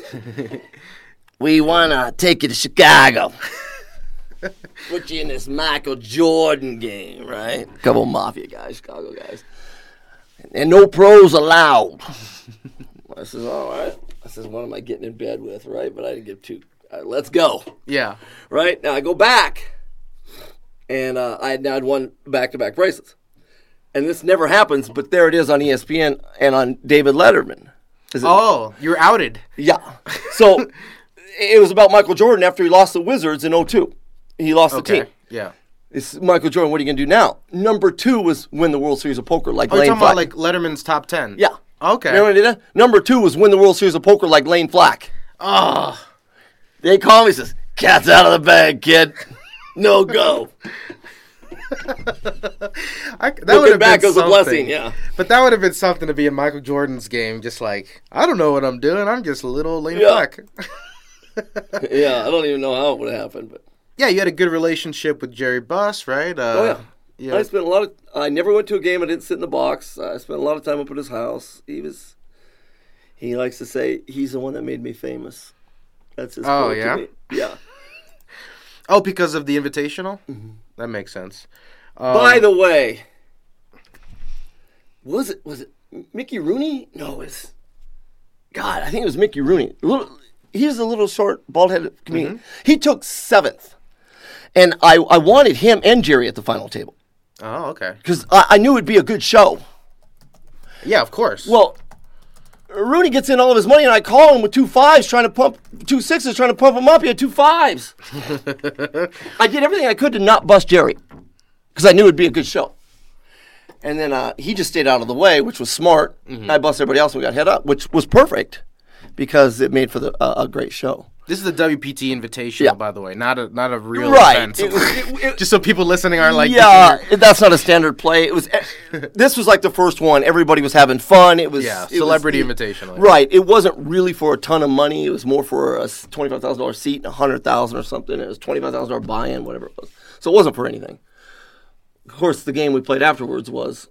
we want to take you to Chicago. Put you in this Michael Jordan game, right? A couple mafia guys, Chicago guys. And no pros allowed. I says, all right. I says, what am I getting in bed with, right? But I didn't give two. All right, let's go. Yeah. Right? Now I go back, and uh, I had now had won back-to-back bracelets. And this never happens, but there it is on E S P N and on David Letterman. Is it? Oh, you were outed. Yeah. So it was about Michael Jordan after he lost the Wizards in oh two. He lost Okay. the team. Yeah. It's Michael Jordan, what are you going to do now? Number two was win the World Series of Poker like Oh, you're Lane talking Flack. about like Letterman's top ten? Yeah. Okay. Remember when I did that? Number two was win the World Series of Poker like Lane Flack. Oh. They call me and says, cat's out of the bag, kid. No go. I, that would Looking have back, been it was a something. blessing, yeah. But that would have been something to be in Michael Jordan's game, just like, I don't know what I'm doing. I'm just a little Lane Yeah. Flack. Yeah, I don't even know how it would have happened, but Yeah, you had a good relationship with Jerry Buss, right? Uh, oh yeah. yeah. I spent a lot of. I never went to a game. I didn't sit in the box. I spent a lot of time up at his house. He was. He likes to say he's the one that made me famous. That's his. Oh, quote yeah? To me. Yeah. Oh, because of the Invitational? Mm-hmm. That makes sense. Um, By the way, was it was it Mickey Rooney? No, it was God. I think it was Mickey Rooney. A little, he's a little short, bald-headed comedian. Mm-hmm. He took seventh, and I I wanted him and Jerry at the final table. Oh, okay. Because I, I knew it'd be a good show. Yeah, of course. Well, Rooney gets in all of his money, and I call him with two fives, trying to pump two sixes, trying to pump him up. He had two fives. I did everything I could to not bust Jerry, because I knew it'd be a good show. And then uh, he just stayed out of the way, which was smart. Mm-hmm. I busted everybody else, and we got head up, which was perfect, because it made for the, uh, a great show. This is the W P T Invitational, yeah. by the way, not a not a real right. event. It, it, it, just so people listening are like, yeah, that's not a standard play. It was. This was like the first one. Everybody was having fun. It was yeah, it celebrity was, Invitational. Right. It wasn't really for a ton of money. It was more for a twenty-five thousand dollar seat and a hundred thousand or something. It was twenty-five thousand dollar buy-in, whatever it was. So it wasn't for anything. Of course, the game we played afterwards was.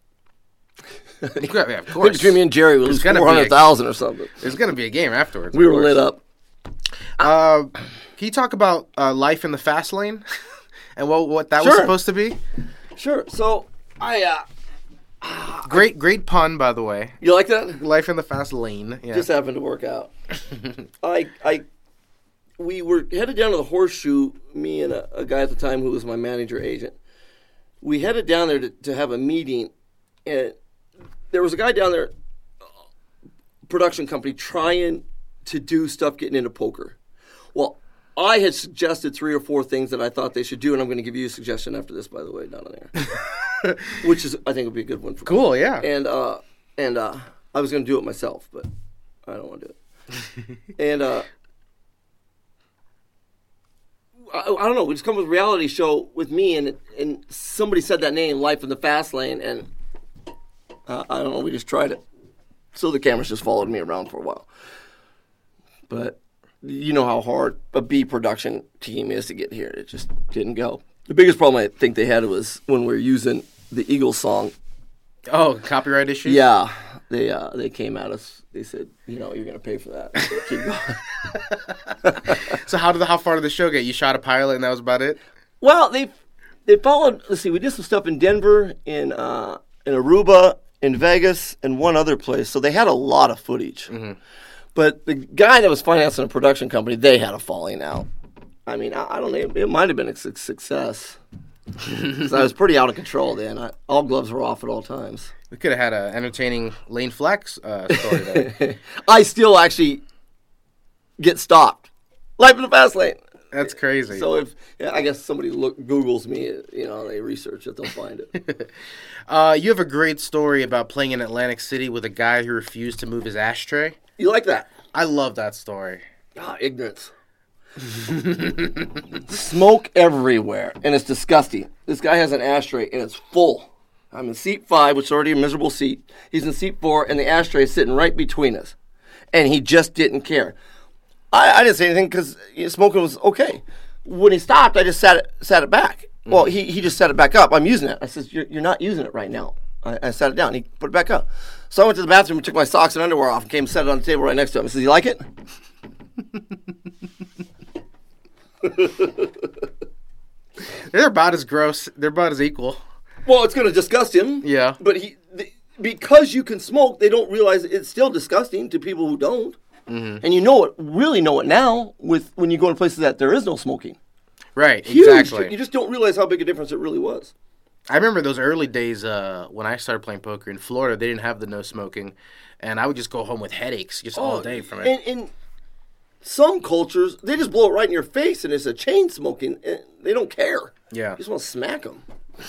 yeah, of course. Between me and Jerry, we lose four hundred thousand or something. There's going to be a game afterwards. We were lit up. Uh, can you talk about uh, life in the fast lane and what what that sure. was supposed to be? Sure. So I uh, great great pun, by the way. You like that? Life in the fast lane. Yeah. Just happened to work out. I I we were headed down to the Horseshoe. Me and a, a guy at the time who was my manager agent. We headed down there to, to have a meeting, and there was a guy down there, production company, trying to do stuff getting into poker. Well, I had suggested three or four things that I thought they should do, and I'm going to give you a suggestion after this, by the way, not on air. Which is, I think, would be a good one for Cool, me. yeah. And uh, and uh, I was going to do it myself, but I don't want to do it. and uh, I, I don't know. We just come with a reality show with me, and and somebody said that name, Life in the Fast Lane, and uh, I don't know. We just tried it. So the cameras just followed me around for a while. But you know how hard a B production team is to get here. It just didn't go. The biggest problem I think they had was when we were using the Eagles song. Oh, copyright issue? Yeah. They uh, they came at us. They said, you know, you're going to pay for that. Keep going. So how did the, how far did the show get? You shot a pilot and that was about it? Well, they they followed, let's see, we did some stuff in Denver, in, uh, in Aruba, in Vegas, and one other place. So they had a lot of footage. Mm-hmm. But the guy that was financing a production company, they had a falling out. I mean, I, I don't know. It, it might have been a su- success. Because I was pretty out of control then. I, all gloves were off at all times. We could have had an entertaining Lane Flex uh, story there. I still actually get stopped. Life in the fast lane. That's crazy. So if yeah, I guess somebody look Googles me, you know, they research it, they'll find it. uh, you have a great story about playing in Atlantic City with a guy who refused to move his ashtray. You like that? I love that story. Ah, ignorance. Smoke everywhere, and it's disgusting. This guy has an ashtray, and it's full. I'm in seat five, which is already a miserable seat. He's in seat four, and the ashtray is sitting right between us. And he just didn't care. I, I didn't say anything because you know, smoking was okay. When he stopped, I just sat it, sat it back. Mm. Well, he, he just set it back up. I'm using it. I said, you're, you're not using it right now. I, I sat it down. He put it back up. So I went to the bathroom and took my socks and underwear off and came and set it on the table right next to him. I said, you like it? They're about as gross. They're about as equal. Well, it's going to disgust him. Yeah. But he, the, because you can smoke, they don't realize it's still disgusting to people who don't. Mm-hmm. And you know it, really know it now with when you go in places that there is no smoking. Right, Huge. Exactly. You just don't realize how big a difference it really was. I remember those early days uh, when I started playing poker in Florida. They didn't have the no smoking, and I would just go home with headaches just oh, all day from it. And in some cultures, they just blow it right in your face, and it's a chain smoking. And they don't care. Yeah, you just want to smack them.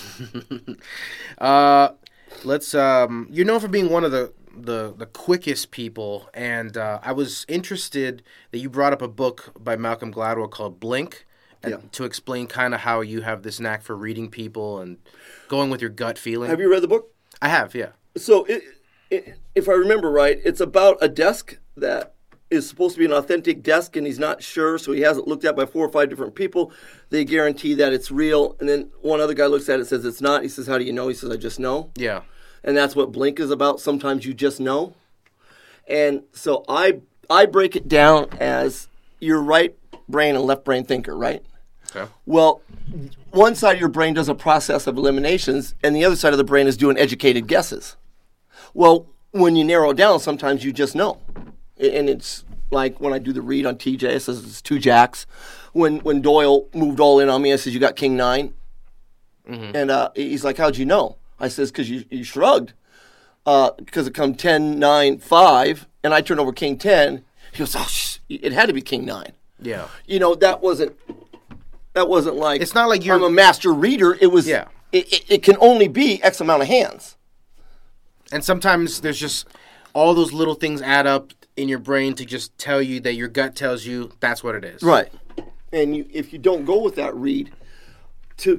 uh, let's. Um, you're known for being one of the the, the quickest people, and uh, I was interested that you brought up a book by Malcolm Gladwell called Blink. Yeah. To explain kind of how you have this knack for reading people and going with your gut feeling. Have you read the book? I have, yeah. So, it, it, if I remember right, it's about a desk that is supposed to be an authentic desk, and he's not sure, so he has it looked at by four or five different people. They guarantee that it's real, and then one other guy looks at it and says it's not. He says, how do you know? He says, I just know. Yeah. And that's what Blink is about. Sometimes you just know. And so I I break it down as your right brain and left brain thinker, right? Okay. Well, one side of your brain does a process of eliminations, and the other side of the brain is doing educated guesses. Well, when you narrow it down, sometimes you just know. And it's like when I do the read on T J, it says it's two jacks. When when Doyle moved all in on me, I says, you got king nine? Mm-hmm. And uh, he's like, how'd you know? I says, because you, you shrugged. Because uh, it come ten, nine, five, and I turned over king ten. He goes, oh, sh- it had to be king nine. Yeah. You know, that wasn't, that wasn't like, it's not like you're I'm a master reader. It was, yeah. it, it, it can only be X amount of hands. And sometimes there's just all those little things add up in your brain to just tell you that your gut tells you that's what it is. Right. And you, if you don't go with that read, to,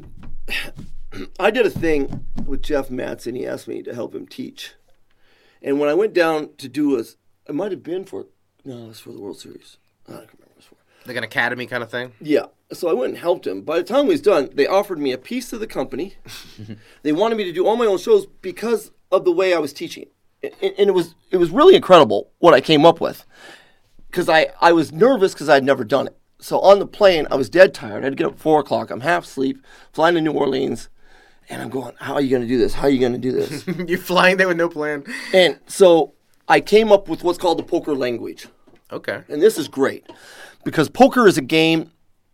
I did a thing with Jeff Matson. He asked me to help him teach. And when I went down to do a, it might have been for, no, it was for the World Series. I don't remember what it was for. Like an academy kind of thing? Yeah. So I went and helped him. By the time he was done, they offered me a piece of the company. They wanted me to do all my own shows because of the way I was teaching. And, and it was it was really incredible what I came up with. Because I, I was nervous because I'd never done it. So on the plane, I was dead tired. I had to get up at four o'clock. I'm half asleep, flying to New Orleans. And I'm going, how are you going to do this? How are you going to do this? You're flying there with no plan. And so I came up with what's called the poker language. Okay. And this is great. Because poker is a game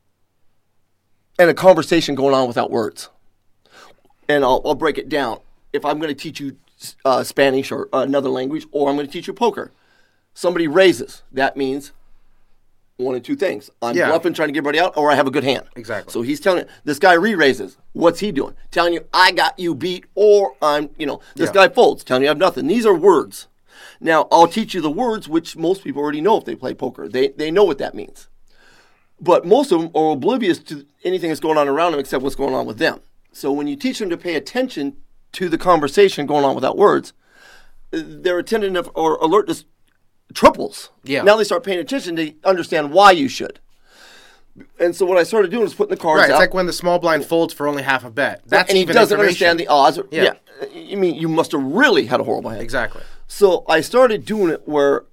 and a conversation going on without words. And I'll, I'll break it down. If I'm going to teach you uh, Spanish or another language, or I'm going to teach you poker, somebody raises. That means one of two things. I'm yeah. bluffing, trying to get everybody out, or I have a good hand. Exactly. So he's telling you, this guy re-raises. What's he doing? Telling you, I got you beat, or I'm, you know, this yeah. guy folds, telling you I have nothing. These are words. Now, I'll teach you the words, which most people already know if they play poker. They they know what that means. But most of them are oblivious to anything that's going on around them except what's going on with them. So when you teach them to pay attention to the conversation going on without words, their attentiveness or alertness triples. Yeah. Now they start paying attention to understand why you should. And so what I started doing was putting the cards right, out. It's like when the small blind folds for only half a bet. That's and he even doesn't understand the odds. Or, yeah. yeah. You mean you must have really had a horrible hand. Exactly. So I started doing it where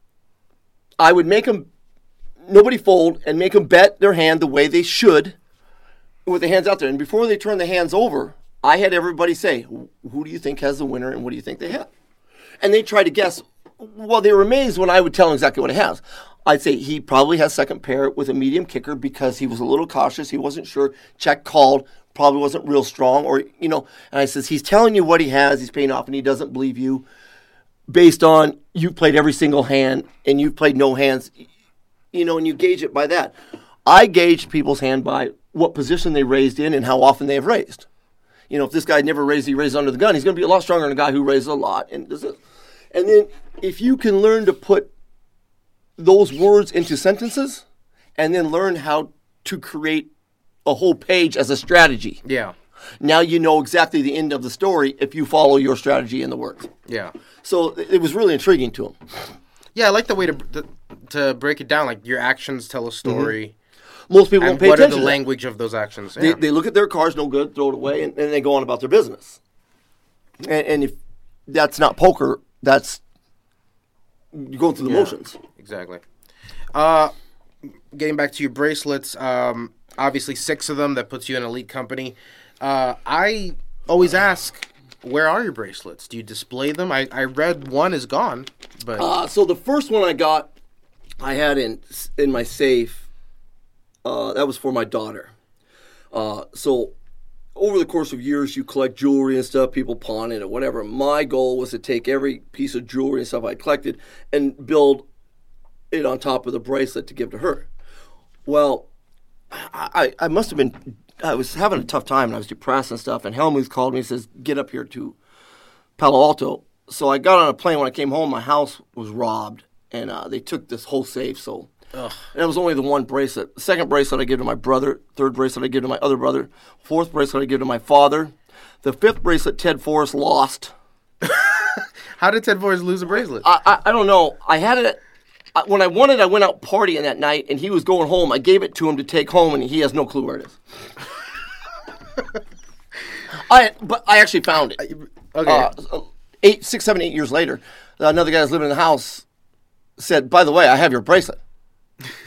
I would make them, nobody fold, and make them bet their hand the way they should with the hands out there. And before they turn the hands over, I had everybody say, who do you think has the winner and what do you think they have? And they tried to guess. Well, they were amazed when I would tell them exactly what it has. I'd say he probably has second pair with a medium kicker because he was a little cautious. He wasn't sure. Check called. Probably wasn't real strong. Or, you know, and I says, he's telling you what he has. He's paying off and he doesn't believe you based on you played every single hand and you've played no hands. You know, and you gauge it by that. I gauged people's hand by what position they raised in and how often they have raised. You know, if this guy never raised, he raised under the gun, he's going to be a lot stronger than a guy who raises a lot. And this is, and then if you can learn to put those words into sentences and then learn how to create a whole page as a strategy. Yeah. Now you know exactly the end of the story if you follow your strategy in the words. Yeah. So it was really intriguing to him. Yeah, I like the way to to, to break it down. Like your actions tell a story. Mm-hmm. Most people and don't pay what attention are the to language of those actions? They, Yeah. they look at their cards, no good, throw it away, and, and they go on about their business. And, and if that's not poker, that's you're going through the Yeah, motions. Exactly. Uh, getting back to your bracelets, um, obviously six of them. That puts you in elite company. Uh, I always ask, where are your bracelets? Do you display them? I, I read one is gone, but Uh, so the first one I got, I had in in my safe. Uh, that was for my daughter. Uh, so over the course of years, you collect jewelry and stuff, people pawn it or whatever. My goal was to take every piece of jewelry and stuff I collected and build it on top of the bracelet to give to her. Well, I, I, I must have been, I was having a tough time and I was depressed and stuff. And Helmuth called me and says, get up here to Palo Alto. So I got on a plane. When I came home, my house was robbed and uh, they took this whole safe. So Ugh. And it was only the one bracelet. The second bracelet I give to my brother. Third bracelet I give to my other brother. Fourth bracelet I give to my father. The fifth bracelet Ted Forrest lost. How did Ted Forrest lose a bracelet? I, I I don't know. I had it I, when I won it. I went out partying that night, and he was going home. I gave it to him to take home, and he has no clue where it is. I but I actually found it. Okay. Uh, eight, six, seven, eight years later, another guy that's living in the house said, "By the way, I have your bracelet."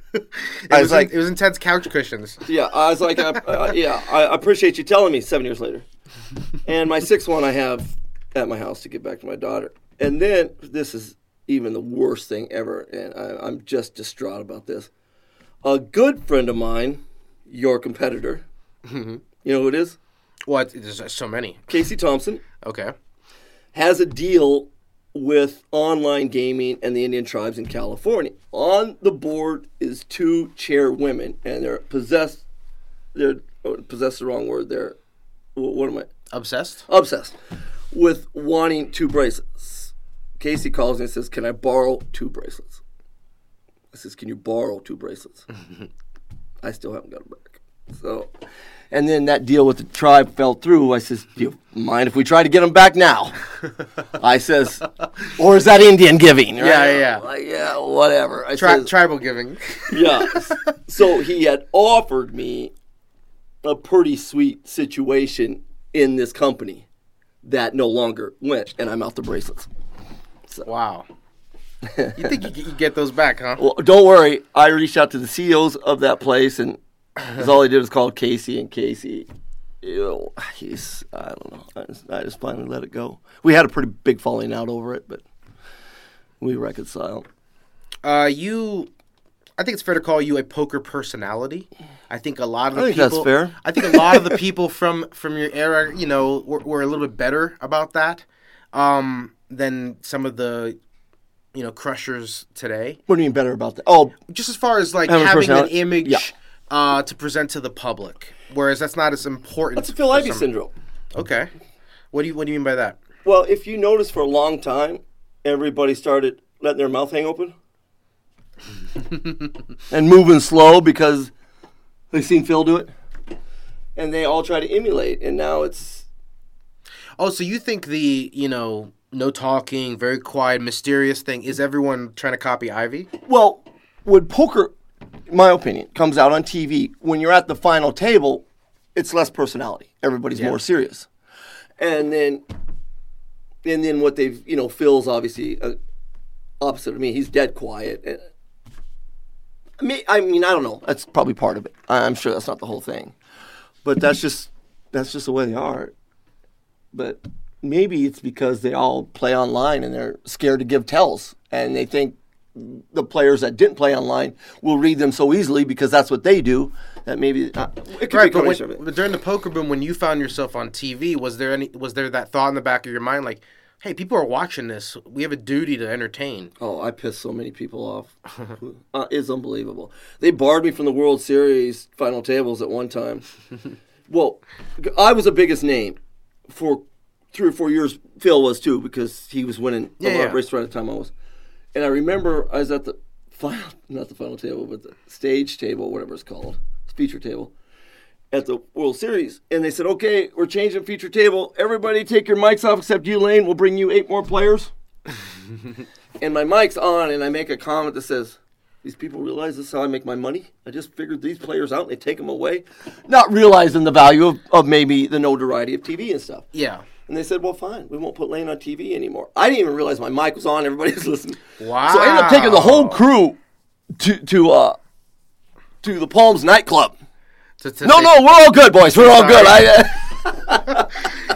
it, I was was like, it was intense couch cushions. Yeah, I was like, uh, uh, yeah, I appreciate you telling me seven years later. And my sixth one I have at my house to give back to my daughter. And then, this is even the worst thing ever, and I, I'm just distraught about this. A good friend of mine, your competitor, Mm-hmm. you know who it is? What? There's so many. Casey Thompson, Okay. has a deal with online gaming and the Indian tribes in California. On the board is two chairwomen, and they're possessed, they're, oh, possessed the wrong word, they're, what am I? Obsessed? Obsessed with wanting two bracelets. Casey calls me and says, can I borrow two bracelets? I says, can you borrow two bracelets? I still haven't got them back. So, and then that deal with the tribe fell through. I says, do you mind if we try to get them back now? I says, or is that Indian giving? Right? Yeah, yeah, yeah. Like, yeah, whatever. I Tri- says, tribal giving. yeah. So he had offered me a pretty sweet situation in this company that no longer went, and I'm out the bracelets. So. Wow. You think you, you get those back, huh? Well, don't worry. I reached out to the C E Os of that place, and all I did was call Casey, and Casey, you know, he's, I don't know. I just, I just finally let it go. We had a pretty big falling out over it, but we reconciled. Uh, you, I think it's fair to call you a poker personality. I think a lot of the I think people. that's fair. I think a lot of the people from, from your era, you know, were, were a little bit better about that um, than some of the, you know, crushers today. What do you mean better about that? Oh, Just as far as like Having having an personality? image Yeah. uh, to present to the public, whereas that's not as important. that's a Phil for Ivey some- syndrome. Okay, what do you what do you mean by that? Well, if you notice for a long time, everybody started letting their mouth hang open and moving slow because they seen Phil do it, and they all try to emulate. And now it's Oh, so you think the you know no talking, very quiet, mysterious thing is everyone trying to copy Ivy? well, when poker, in my opinion, comes out on T V, when you're at the final table, it's less personality. Everybody's Yeah. more serious, and then and then what they've you know Phil's obviously uh, opposite of me. He's dead quiet. And, I mean, I mean, I don't know. That's probably part of it. I- I'm sure that's not the whole thing, but that's just that's just the way they are. But maybe it's because they all play online and they're scared to give tells, and they think the players that didn't play online will read them so easily because that's what they do. That maybe uh, it could Right, be a but, combination when, of it. but during the poker boom, when you found yourself on T V, was there any was there that thought in the back of your mind like, hey, people are watching this. We have a duty to entertain. Oh, I pissed so many people off. uh, it's unbelievable. They barred me from the World Series final tables at one time. Well, I was the biggest name for three or four years. Phil was too because he was winning Yeah, a lot yeah. of races right at the time I was. And I remember I was at the final, not the final table, but the stage table, whatever it's called, feature table, at the World Series. And they said, okay, we're changing feature table. Everybody take your mics off except you, Lane. We'll bring you eight more players. And my mic's on, and I make a comment that says, these people realize this is how I make my money? I just figured these players out, and they take them away. Not realizing the value of, of maybe the notoriety of T V and stuff. Yeah. And they said, well, fine, we won't put Lane on T V anymore. I didn't even realize my mic was on. Everybody was listening. Wow. So I ended up taking the whole crew to to uh, to the Palms nightclub. To, to No, take- no, we're all good, boys. We're all Sorry. good. I,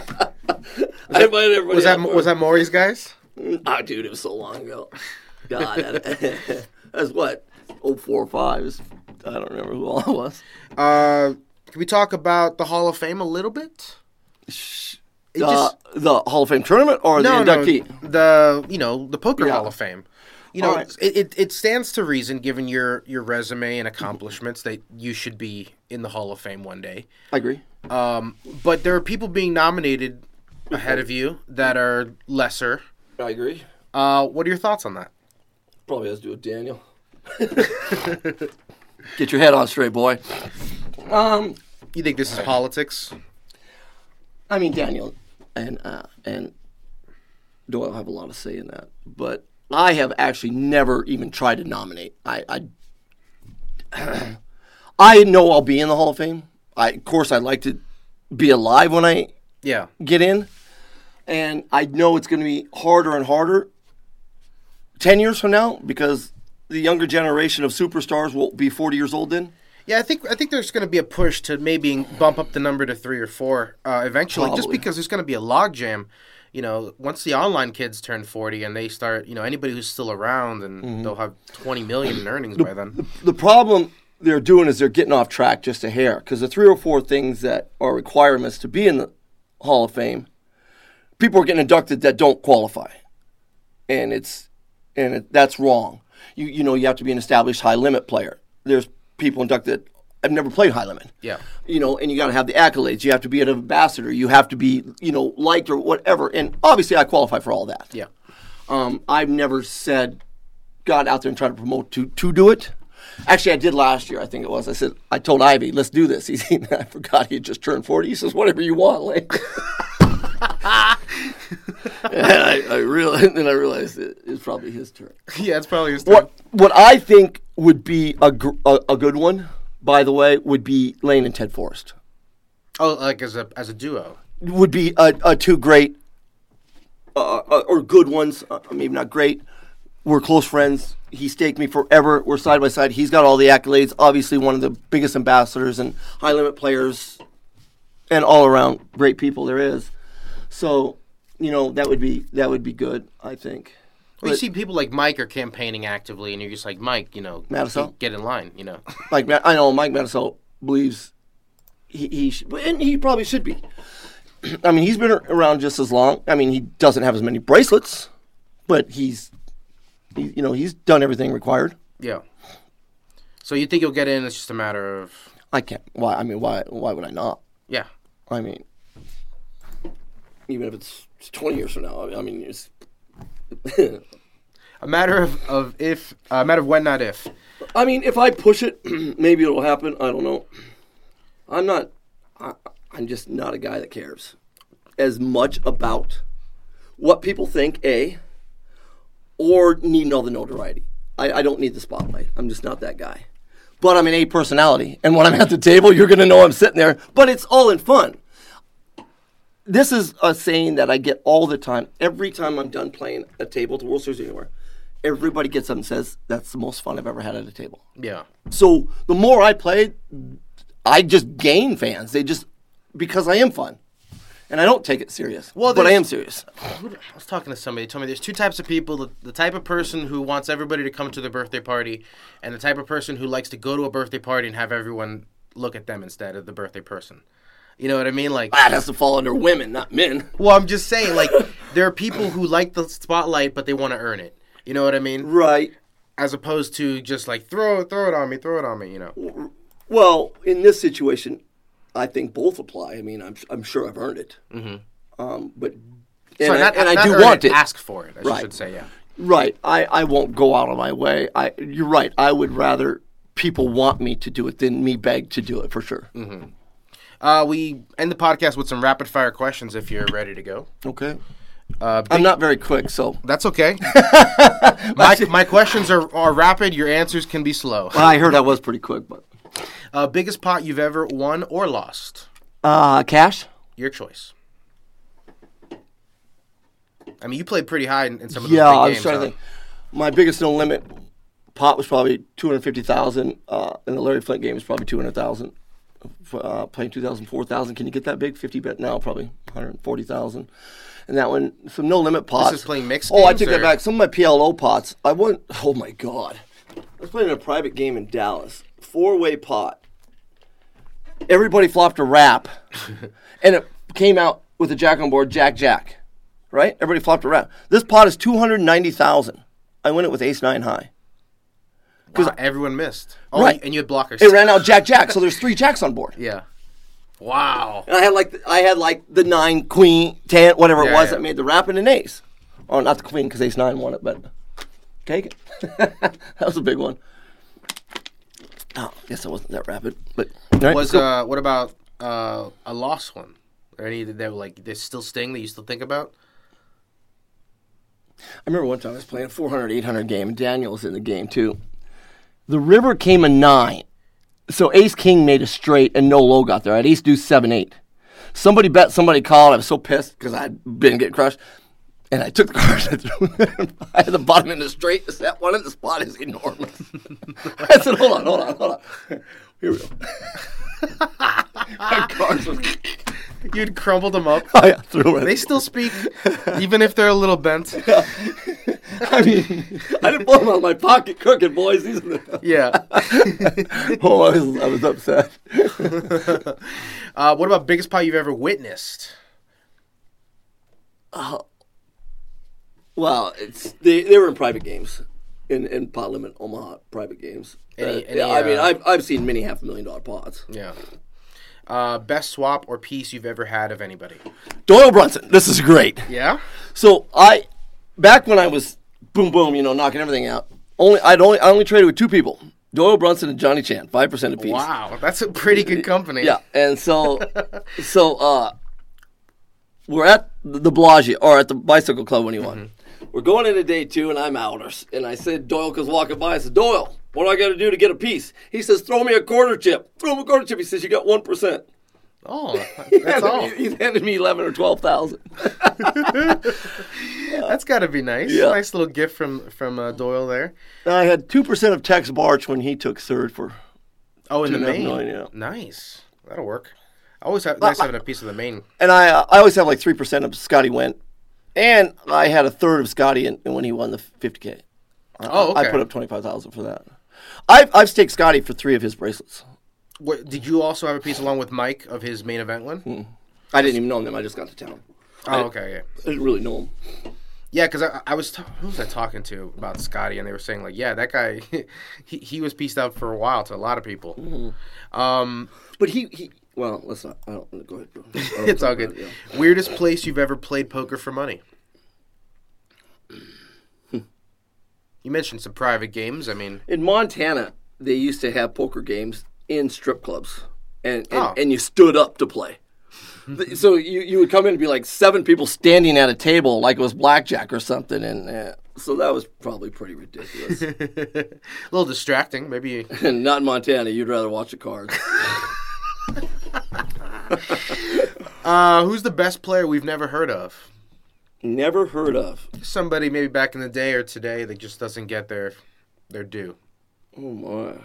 I invited everybody Was that out for was it. that Maury's guys? Ah, dude, it was so long ago. God, that, that's what, oh four or five. It's- I don't remember who all it was. Uh, can we talk about the Hall of Fame a little bit? It Uh, just- the Hall of Fame tournament or no, the no, inductee? the you know the Poker Yeah. Hall of Fame. You know, All right. it, it it stands to reason, given your your resume and accomplishments, that you should be in the Hall of Fame one day. I agree. Um, but there are people being nominated ahead of you that are lesser. I agree. Uh, what are your thoughts on that? Probably has to do with Daniel. Get your head on straight, boy. Um, You think this is politics? I mean Daniel and uh, and Doyle have a lot of say in that, but I have actually never even tried to nominate. I I, I know I'll be in the Hall of Fame. I, of course, I'd like to be alive when I Yeah. get in, and I know it's going to be harder and harder ten years from now because the younger generation of superstars will be forty years old then? Yeah, I think I think there's going to be a push to maybe bump up the number to three or four uh, eventually, Probably. just because there's going to be a logjam. You know, once the online kids turn forty and they start, you know, anybody who's still around and mm-hmm. they'll have twenty million in earnings the, by then. The, the problem they're doing is they're getting off track just a hair, because the three or four things that are requirements to be in the Hall of Fame, people are getting inducted that don't qualify, and it's and it, that's wrong. You you know you have to be an established high limit player. There's people inducted. I've never played high limit. Yeah. You know, and you got to have the accolades. You have to be an ambassador. You have to be, you know, liked or whatever. And obviously, I qualify for all that. Yeah. Um, I've never said, got out there and tried to promote to to do it. Actually, I did last year. I think it was. I said, I told Ivy, let's do this. He said, I forgot he had just turned forty. He says, whatever you want, Lane. And I, I realized, then I realized it, it's probably his turn. Yeah, it's probably his turn. What what I think would be a gr- a, a good one, by the way, would be Lane and Ted Forrest. Oh, like as a as a duo. Would be a, a two great, uh, uh, or good ones. Uh, maybe not great. We're close friends. He staked me forever. We're side by side. He's got all the accolades. Obviously, one of the biggest ambassadors and high limit players, and all around great people there is. So, you know, that would be that would be good, I think. Well, you see people like Mike are campaigning actively, and you're just like, Mike, you know, Mattisell? get in line, you know. Like, I know Mike Mattisell believes he, he should, and he probably should be. I mean, he's been around just as long. I mean, he doesn't have as many bracelets, but he's, he, you know, he's done everything required. Yeah. So you think he'll get in? It's just a matter of. I can't. Why? I mean, why? Why would I not? Yeah. I mean, even if it's twenty years from now. I mean, it's. A matter of, of if, a uh, matter of when, not if. I mean, if I push it, maybe it'll happen. I don't know. I'm not, I, I'm just not a guy that cares as much about what people think, A, or needing all the notoriety. I, I don't need the spotlight. I'm just not that guy. But I'm an A personality. And when I'm at the table, you're going to know I'm sitting there. But it's all in fun. This is a saying that I get all the time. Every time I'm done playing a table to World Series or anywhere, everybody gets up and says, that's the most fun I've ever had at a table. Yeah. So the more I play, I just gain fans. They just, because I am fun. And I don't take it serious. Well, but I am serious. I was talking to somebody. They told me there's two types of people. The, the type of person who wants everybody to come to their birthday party, and the type of person who likes to go to a birthday party and have everyone look at them instead of the birthday person. You know what I mean? Like that has to fall under women, not men. Well, I'm just saying, like, there are people who like the spotlight, but they want to earn it. You know what I mean? Right. As opposed to just like, throw, throw it on me, throw it on me, you know? Well, in this situation, I think both apply. I mean, I'm I'm sure I've earned it. Mm-hmm. Um, but, and, Sorry, I, not, and not I do earn want it, it. Ask for it, I right. should say, yeah. Right. I, I won't go out of my way. I You're right. I would rather people want me to do it than me beg to do it, for sure. Mm-hmm. Uh, we end the podcast with some rapid-fire questions if you're ready to go. Okay. Uh, big, I'm not very quick, so. That's okay. my, my questions are, are rapid. Your answers can be slow. Well, I heard I was pretty quick, but. Uh, biggest pot you've ever won or lost? Uh, cash. Your choice. I mean, you played pretty high in, in some of yeah, those big I was games. trying huh? to think. My biggest no limit pot was probably two hundred fifty thousand dollars, uh, and the Larry Flint game was probably two hundred thousand dollars. Uh, playing two thousand, four thousand. Can you get that big? fifty bet now, probably one hundred forty thousand. And that one, some no limit pots. This is playing mixed Oh, I games, take or? that back. Some of my P L O pots, I won. Oh my God. I was playing in a private game in Dallas. Four way pot. Everybody flopped a wrap. And it came out with a jack on board, Jack Jack. Right? Everybody flopped a wrap. This pot is two hundred ninety thousand. I win it with ace nine high. Wow, everyone missed. Oh, right. And you had blockers. It ran out Jack Jack, so there's three jacks on board. Yeah. Wow. And I had like I had like the nine, queen, ten, whatever yeah, it was yeah. that made the wrap and an ace. Oh, not the queen because ace nine won it, but take it. That was a big one. Oh, I guess I wasn't that rapid, but right, was uh, what about uh, a lost one? Or any that were like they still sting that you still think about? I remember one time I was playing a four hundred, eight hundred game, and Daniel was in the game too. The river came a nine. So ace king made a straight and no low got there. I had ace deuce seven eight. Somebody bet, somebody called. I was so pissed because I'd been getting crushed. And I took the cards. I threw them. I had the bottom in the straight. That one in the spot is enormous. I said, hold on, hold on, hold on. Here we go. My cards were... You'd crumbled them up. Oh, yeah, threw it. They still speak, even if they're a little bent. Yeah. I mean, I didn't pull them out of my pocket crooked, boys. These are the... Yeah. Oh, I was, I was upset. uh, what about biggest pot you've ever witnessed? Uh, well, it's they, they were in private games. In, in pot limit Omaha private games. Any, uh, any, yeah, I mean, uh, I've, I've seen many half a million dollar pots. Yeah. Uh, best swap or piece you've ever had of anybody? Doyle Brunson. This is great. Yeah? So I, back when I was boom boom, you know, knocking everything out, only I'd only I only traded with two people, Doyle Brunson and Johnny Chan, five percent apiece. Wow, that's a pretty good company. Yeah, and so, so uh, we're at the Bellagio or at the Bicycle Club when he won. Mm-hmm. We're going into day two, and I'm out, and I said Doyle was walking by. I said, Doyle, what do I got to do to get a piece? He says, throw me a quarter chip. Throw him a quarter chip. He says, you got one percent. Oh, that's all. Me, he's handed me eleven or twelve thousand. That's got to be nice. Yeah. Nice little gift from from uh, Doyle there. I had two percent of Tex Barch when he took third for. Oh, in the main. Million, yeah. Nice. That'll work. Always have, nice having a piece of the main. And I uh, I always have like three percent of Scotty Went, and I had a third of Scotty in, when he won the fifty K. Oh, okay. I put up twenty five thousand for that. I've I've staked Scotty for three of his bracelets. What, did you also have a piece along with Mike of his main event one? Mm. I didn't even know him. I just got to town. Oh, I, okay, yeah. I didn't really know him. Yeah, because I, I was ta- who was I talking to about Scotty, and they were saying like, yeah, that guy, he he was pieced out for a while to a lot of people. Mm-hmm. Um, but he, he well, let's not. I don't go ahead, bro. It's all good. It, yeah. Weirdest place you've ever played poker for money? You mentioned some private games. I mean, in Montana, they used to have poker games in strip clubs, and and, oh. and you stood up to play. So you, you would come in and be like seven people standing at a table like it was blackjack or something, and uh, so that was probably pretty ridiculous. A little distracting, maybe. Not in Montana. You'd rather watch the cards. uh, who's the best player we've never heard of? Never heard of. Somebody maybe back in the day or today that just doesn't get their their due. Oh my.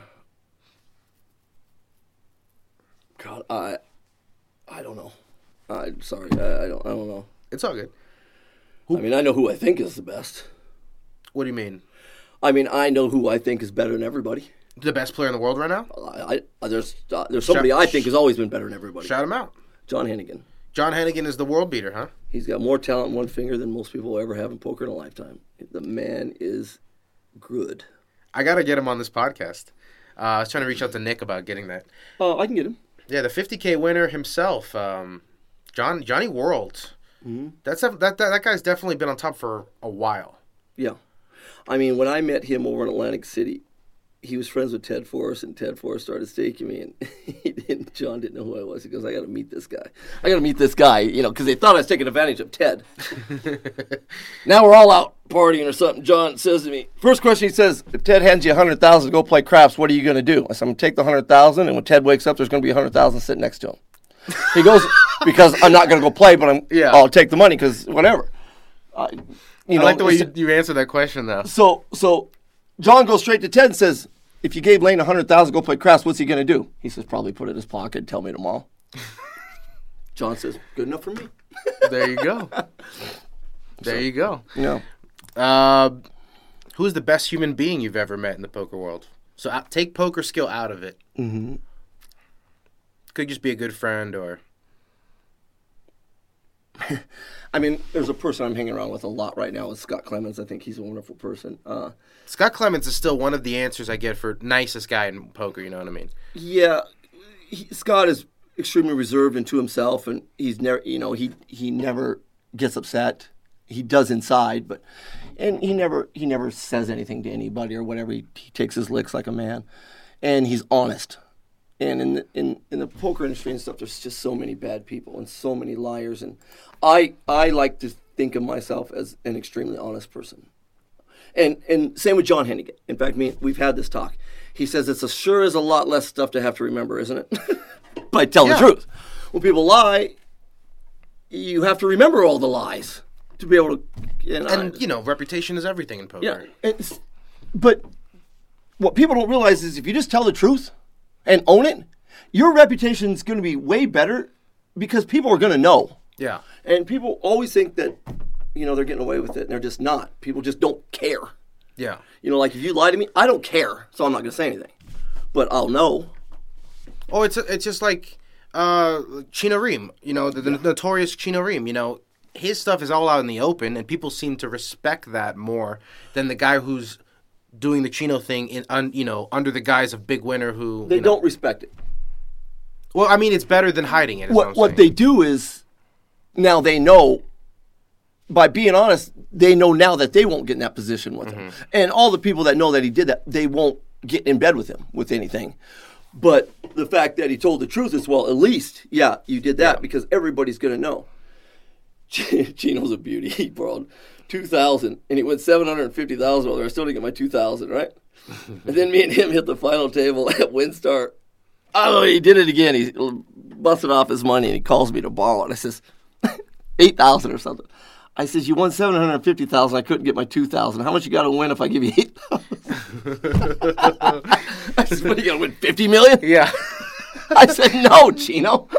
God, I I don't know. I'm sorry. I, I don't I don't know. It's all good. I mean, I know who I think is the best. What do you mean? I mean, I know who I think is better than everybody. The best player in the world right now? I, I there's uh, there's somebody Shout, I think has always been better than everybody. Shout him out. John Hennigan. John Hennigan is the world beater, huh? He's got more talent in one finger than most people will ever have in poker in a lifetime. The man is good. I got to get him on this podcast. Uh, I was trying to reach out to Nick about getting that. Oh, uh, I can get him. Yeah, the fifty K winner himself, um, John Johnny World. Mm-hmm. That's that, that that guy's definitely been on top for a while. Yeah, I mean, when I met him over in Atlantic City, he was friends with Ted Forrest, and Ted Forrest started staking me, and he didn't, John didn't know who I was. He goes, I got to meet this guy. I got to meet this guy, you know, because they thought I was taking advantage of Ted. Now we're all out partying or something. John says to me, first question he says, if Ted hands you one hundred thousand dollars to go play craps, what are you going to do? I said, I'm going to take the one hundred thousand dollars, and when Ted wakes up, there's going to be one hundred thousand dollars sitting next to him. He goes, because I'm not going to go play, but I'm, yeah. I'll take the money because whatever. Uh, you I know, like the way you, you answered that question, though. So, so John goes straight to Ted and says, if you gave Lane one hundred thousand dollars to go play craps, what's he going to do? He says, probably put it in his pocket and tell me tomorrow. John says, good enough for me. There you go. There so, you go. Yeah. Uh, who's the best human being you've ever met in the poker world? So uh, take poker skill out of it. Mm-hmm. Could just be a good friend or... I mean, there's a person I'm hanging around with a lot right now. It's Scott Clemens. I think he's a wonderful person. Uh, Scott Clemens is still one of the answers I get for nicest guy in poker, you know what I mean? Yeah. He, Scott is extremely reserved and to himself, and he's never, you know, he he never gets upset. He does inside, but and he never he never says anything to anybody or whatever. He, he takes his licks like a man, and he's honest. And in the, in in the poker industry and stuff, there's just so many bad people and so many liars. And I I like to think of myself as an extremely honest person. And and same with John Hennigan. In fact, me we've had this talk. He says it's a sure is a lot less stuff to have to remember, isn't it? But I tell yeah. the truth. When people lie, you have to remember all the lies. to be able to. You know, and you know, reputation is everything in poker. Yeah, it's, but what people don't realize is if you just tell the truth and own it, your reputation is going to be way better because people are going to know. Yeah, and people always think that you know they're getting away with it, and they're just not. People just don't care. Yeah, you know, like if you lie to me, I don't care, so I'm not going to say anything, but I'll know. Oh, it's it's just like uh, Chino Reem, you know, the, the yeah. notorious Chino Reem. You know, his stuff is all out in the open, and people seem to respect that more than the guy who's doing the Chino thing in, un, you know, under the guise of big winner. Who they you know, don't respect it. Well, I mean, it's better than hiding it. Is what what, what they do is now they know. By being honest, they know now that they won't get in that position with mm-hmm. him, and all the people that know that he did that, they won't get in bed with him with anything. But the fact that he told the truth is, well, at least, yeah, you did that yeah. because everybody's going to know. Chino's a beauty. He borrowed two thousand dollars, and he went seven hundred fifty thousand dollars. I still didn't get my two thousand dollars, right? And then me and him hit the final table at WinStar. Oh, he did it again. He busted off his money, and he calls me to borrow it. I says, eight thousand dollars or something. I says, you won seven hundred fifty thousand dollars. I couldn't get my two thousand dollars. How much you got to win if I give you eight thousand dollars? I said, what, are you going to win fifty million dollars? Yeah. I said, no, Chino.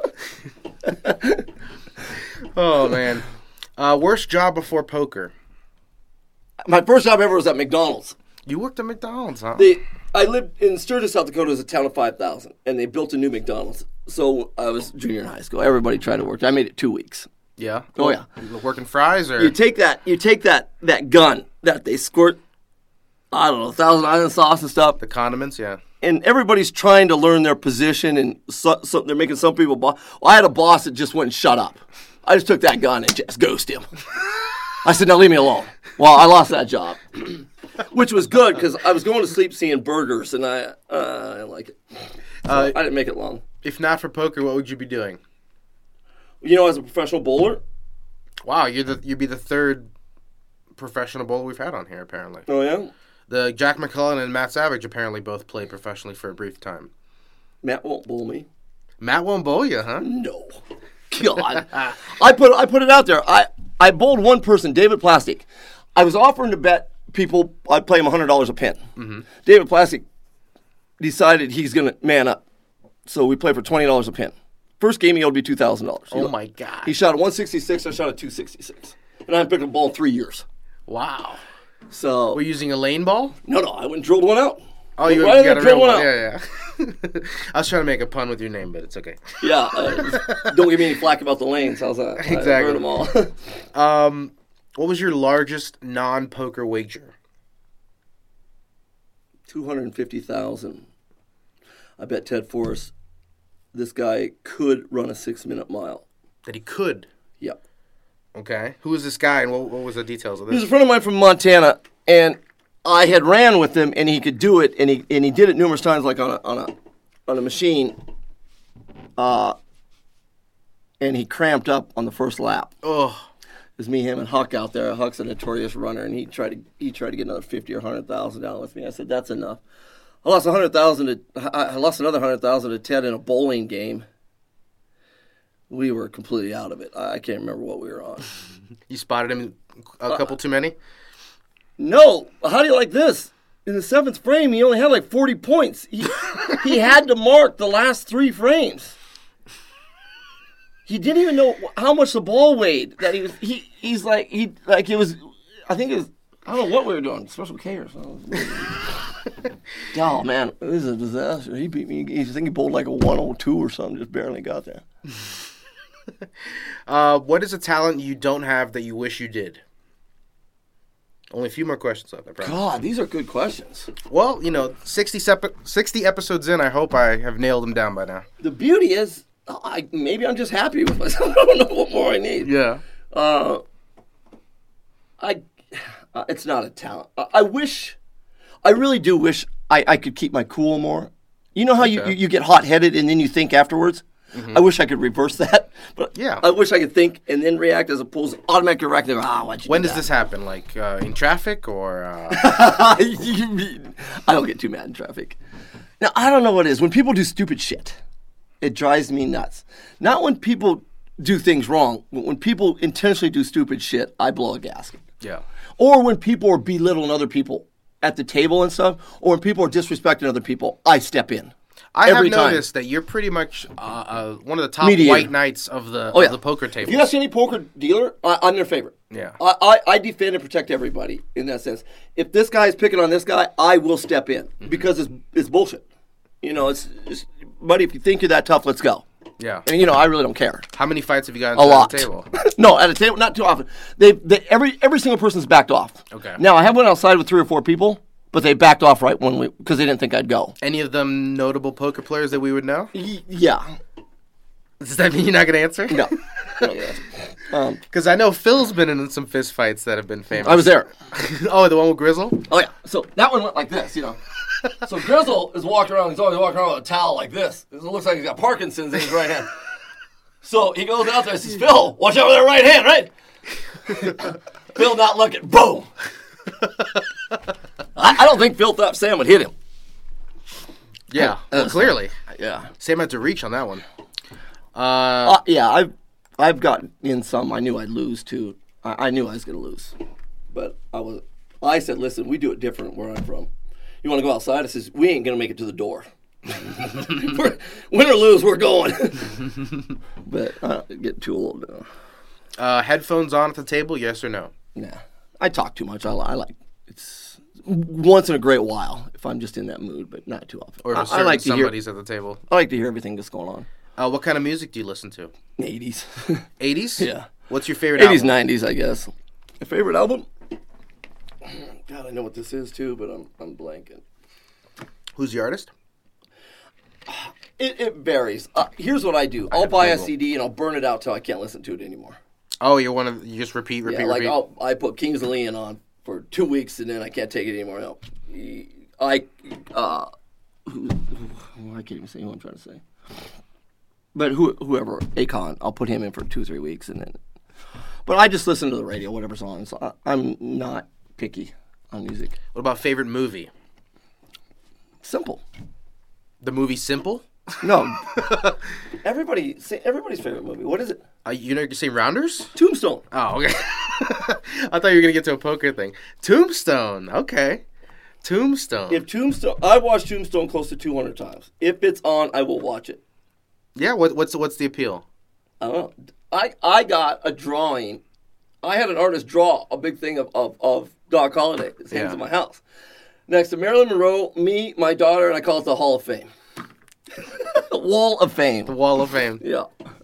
Oh, man. Uh, worst job before poker? My first job ever was at McDonald's. You worked at McDonald's, huh? They, I lived in Sturgis, South Dakota. It was a town of five thousand, and they built a new McDonald's. So I was junior in high school. Everybody tried to work. I made it two weeks. Yeah. Oh yeah. You were working fries, or you take that, you take that, that gun that they squirt, I don't know, Thousand Island sauce and stuff. The condiments, yeah. And everybody's trying to learn their position, and so, so they're making some people. Bo- well, I had a boss that just wouldn't shut up. I just took that gun and just ghosted him. I said, "Now leave me alone." Well, I lost that job, which was good because I was going to sleep seeing burgers, and I uh, I didn't like it. So uh, I didn't make it long. If not for poker, what would you be doing? You know, as a professional bowler. Wow, you're the you'd be the third professional bowler we've had on here, apparently. Oh yeah. The Jack McCullen and Matt Savage apparently both played professionally for a brief time. Matt won't bowl me. Matt won't bowl you, huh? No. God. I put I put it out there. I, I bowled one person, David Plastic. I was offering to bet people I'd play him one hundred dollars a pin. Mm-hmm. David Plastic decided he's going to man up. So we played for twenty dollars a pin. First game he owed me two thousand dollars. Oh, know, my God. He shot a one sixty-six, I shot a two sixty-six. And I haven't picked a ball in three years. Wow. So we're using a lane ball? No, no, I went and drilled one out. Oh, you, right you got a real one? Out. Yeah, yeah. I was trying to make a pun with your name, but it's okay. Yeah, uh, don't give me any flack about the lanes. How's that? Exactly. I heard them all. um, what was your largest non-poker wager? Two hundred fifty thousand. I bet Ted Forrest, this guy could run a six-minute mile. That he could? Yep. Okay. Who was this guy, and what, what was the details of this? He was a friend of mine from Montana, and I had ran with him, and he could do it, and he and he did it numerous times, like on a on a on a machine. Uh, and he cramped up on the first lap. Oh. It was me, him, and Huck out there. Huck's a notorious runner, and he tried to he tried to get another fifty or hundred thousand down with me. I said that's enough. I lost a hundred thousand to I lost another hundred thousand to Ted in a bowling game. We were completely out of it. I can't remember what we were on. You spotted him a couple uh, too many? No. How do you like this? In the seventh frame, he only had like forty points. He, he had to mark the last three frames. He didn't even know how much the ball weighed. That he was. He he's like he like it was. I think it was. I don't know what we were doing. Special K or something. Oh man, it was a disaster. He beat me. I think he bowled like a one oh two or something. Just barely got there. uh, what is a talent you don't have that you wish you did? Only a few more questions left, I promise. God, these are good questions. Well, you know, sixty, sep- sixty episodes in, I hope I have nailed them down by now. The beauty is, I maybe I'm just happy with myself. I don't know what more I need. Yeah. Uh, I, uh, it's not a talent. I, I wish, I really do wish I, I could keep my cool more. You know how okay. you, you, you get hot-headed and then you think afterwards? Mm-hmm. I wish I could reverse that, but yeah. I wish I could think and then react as opposed to automatically reacting. Ah, why'd you when do does that? this happen? Like uh, in traffic or? Uh... I don't get too mad in traffic. Now I don't know what it is when people do stupid shit. It drives me nuts. Not when people do things wrong. When people intentionally do stupid shit, I blow a gasket. Yeah. Or when people are belittling other people at the table and stuff, or when people are disrespecting other people, I step in. I Every have time. noticed that you're pretty much uh, uh, one of the top Mediator. white knights of the, Oh, of yeah. the poker table. If you ask any poker dealer, I, I'm their favorite. Yeah. I, I, I defend and protect everybody in that sense. If this guy is picking on this guy, I will step in Mm-hmm. because it's it's bullshit. You know, it's, it's buddy, if you think you're that tough, let's go. Yeah. And you know, I really don't care. How many fights have you gotten A at lot. the table? No, at a table, not too often. They, they every every single person's backed off. Okay. Now I have went outside with three or four people, but they backed off right when we because they didn't think I'd go. Any of them notable poker players that we would know? Y- yeah. Does that mean you're not going to answer? No. No, yeah. Um, Because I know Phil's been in some fist fights that have been famous. I was there. Oh, the one with Grizzle? Oh yeah. So that one went like this, you know. So Grizzle is walking around. He's always walking around with a towel like this. It looks like he's got Parkinson's in his right hand. So he goes out there and says, "Phil, watch out with that right hand, right?" Phil not looking. Boom. I, I don't think Phil thought Sam would hit him. Yeah, well, clearly. Yeah. Sam had to reach on that one. Uh, Uh, yeah. I've I've gotten in some. I knew I'd lose too. I, I knew I was going to lose, but I was. I said, "Listen, we do it different where I'm from. You want to go outside?" I says, "We ain't going to make it to the door. we're, win or lose, we're going." But I don't get too old now. uh, headphones on at the table, yes or no? Nah, I talk too much. I, li- I like it's once in a great while if I'm just in that mood, but not too often. Or I, if I certain like to hear. somebody's at the table? I like to hear everything that's going on. Uh, what kind of music do you listen to? eighties, eighties? Yeah. What's your favorite eighties, album? nineties, I guess. My favorite album. God, I know what this is too, but I'm I'm blanking. Who's the artist? It, it varies. Uh, here's what I do. I'll have buy a Google. C D and I'll burn it out till I can't listen to it anymore. Oh, you're one of you just repeat, repeat, Yeah, like repeat. I'll, I put Kings of Leon on for two weeks and then I can't take it anymore. No. I, uh, who, who, I can't even say who I'm trying to say. But who, whoever, Akon, I'll put him in for two, three weeks and then. But I just listen to the radio, whatever's on. So I, I'm not picky on music. What about favorite movie? Simple. The movie Simple? No. Everybody, say everybody's favorite movie. What is it? Uh, you know, you're saying Rounders? Tombstone. Oh, okay. I thought you were gonna get to a poker thing. Tombstone. Okay. Tombstone. If Tombstone, I've watched Tombstone close to two hundred times. If it's on, I will watch it. yeah. What, what's what's the appeal? I don't know. I, I got a drawing. I had an artist draw a big thing of, of, of Doc Holliday. It hangs Yeah. in my house. Next to Marilyn Monroe, me, my daughter, and I call it the Hall of Fame. Wall of The Fame. Wall of Fame. Yeah.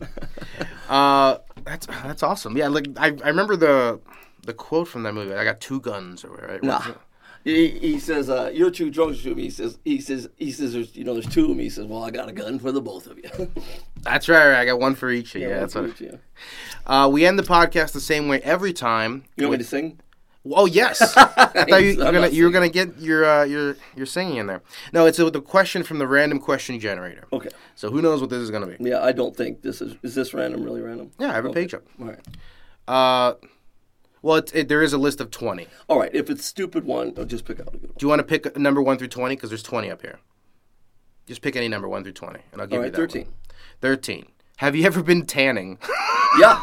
Uh, that's that's awesome. Yeah, like I, I remember the the quote from that movie. I got two guns, or right? Nah. He, he says, uh, "You're too drunk to shoot me." He says, "He says, he says, there's, you know, there's two of me." He says, "Well, I got a gun for the both of you." That's right, right. I got one for each of you. Yeah, one that's for what. each, yeah. Uh, we end the podcast the same way every time. You want me to sing? Oh yes, I thought you, you were I'm gonna not you were singing. gonna get your uh, your your singing in there. No, it's a, the question from the random question generator. Okay. So who knows what this is gonna be? Yeah, I don't think this is. Is this random? Really random? Yeah, I have a Okay. page up. All right. Uh, well, it, it, there is a list of twenty. All right. If it's stupid one, I'll just pick out a good one. Do you want to pick a number one through twenty? Because there's twenty up here. Just pick any number one through twenty, and I'll give All you right, that one. thirteen. Thirteen. Have you ever been tanning? Yeah.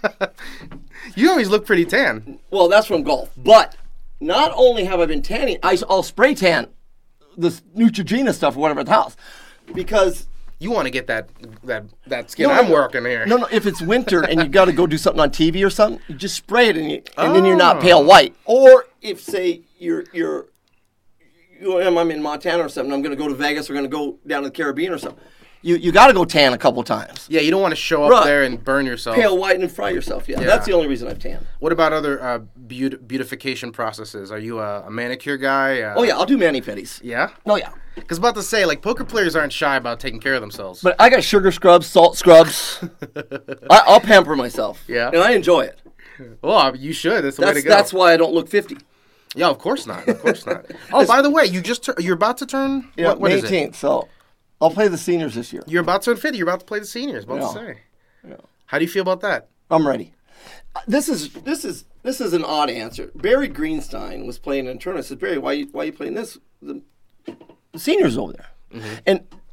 You always look pretty tan. Well, that's from golf. But not only have I been tanning, I, I'll spray tan this Neutrogena stuff or whatever at the house. Because You want to get that that that skin No, I'm no, working here. No, no. If it's winter and you got to go do something on T V or something, you just spray it and, you, and then you're not Oh. pale white. Or if say you're you're you know, I'm in Montana or something, I'm going to go to Vegas or going to go down to the Caribbean or something. You you got to go tan a couple times. Yeah, you don't want to show up Right. there and burn yourself. Pale white and fry yourself. Yeah, Yeah. that's the only reason I've tanned. What about other uh, beaut- beautification processes? Are you a, a manicure guy? Uh, Oh yeah, I'll do mani-pedis. Yeah? Oh yeah. Because about to say, like, poker players aren't shy about taking care of themselves. But I got sugar scrubs, salt scrubs. I, I'll pamper myself. Yeah. And I enjoy it. Well, you should. That's the way That's to go. that's why I don't look fifty. Yeah, of course not. Of course not. Oh, by the way, you just tur- you're about to turn. Yeah, what, what May is it? eighteenth. So I'll play the seniors this year. You're about to turn fifty. You're about to play the seniors. About to Yeah. say. Yeah. How do you feel about that? I'm ready. Uh, This is this is this is an odd answer. Barry Greenstein was playing in a tournament. I said, Barry, why you why you playing this? The, the seniors over there. Mm-hmm. And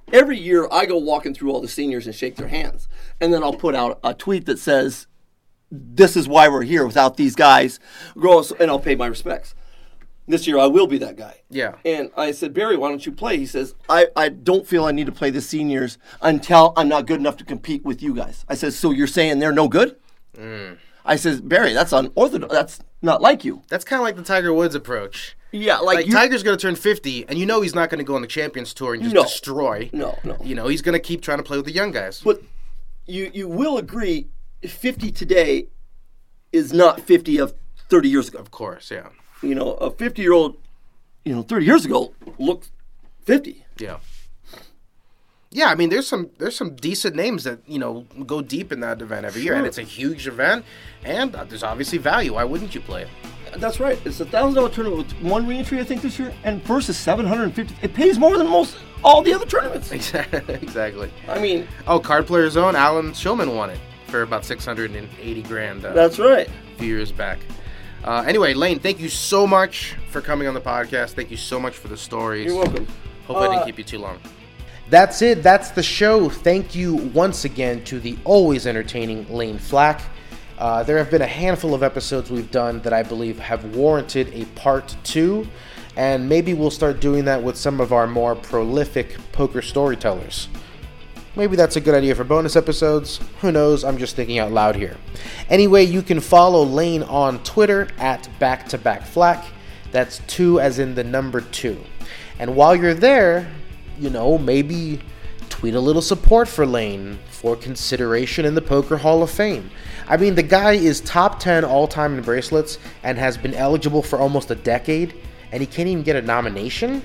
every year I go walking through all the seniors and shake their hands. And then I'll put out a tweet that says, this is why we're here. Without these guys, girls, and I'll pay my respects. This year I will be that guy. Yeah. And I said, Barry, why don't you play? He says, I, I don't feel I need to play the seniors until I'm not good enough to compete with you guys. I said, so you're saying they're no good? Mm. I says, Barry, that's unorthodox. That's not like you. That's kind of like the Tiger Woods approach. Yeah, like, like Tiger's going to turn fifty, and you know he's not going to go on the Champions Tour and just no, destroy. No, no. You know, he's going to keep trying to play with the young guys. But you you will agree, fifty today is not fifty of thirty years ago. Of course, yeah. You know, a fifty-year-old, you know, thirty years ago looked fifty. Yeah. Yeah, I mean, there's some there's some decent names that, you know, go deep in that event every year, Sure. and it's a huge event, and uh, there's obviously value. Why wouldn't you play it? That's right. It's a one thousand dollars tournament with one reentry, I think, this year, and first is seven hundred fifty dollars. It pays more than most all the other tournaments. Exactly. I mean... Oh, Card Player Zone, Alan Shulman won it for about six hundred eighty grand. Uh, That's right. A few years back. Uh, anyway, Lane, thank you so much for coming on the podcast. Thank you so much for the stories. You're welcome. Hope I Uh, didn't keep you too long. That's it. That's the show. Thank you once again to the always entertaining Lane Flack. Uh, there have been a handful of episodes we've done that I believe have warranted a part two, and maybe we'll start doing that with some of our more prolific poker storytellers. Maybe that's a good idea for bonus episodes. Who knows? I'm just thinking out loud here. Anyway, you can follow Lane on Twitter at back to back flack. That's two as in the number two. And while you're there, you know, maybe tweet a little support for Lane for consideration in the Poker Hall of Fame. I mean, the guy is top ten all-time in bracelets and has been eligible for almost a decade, and he can't even get a nomination?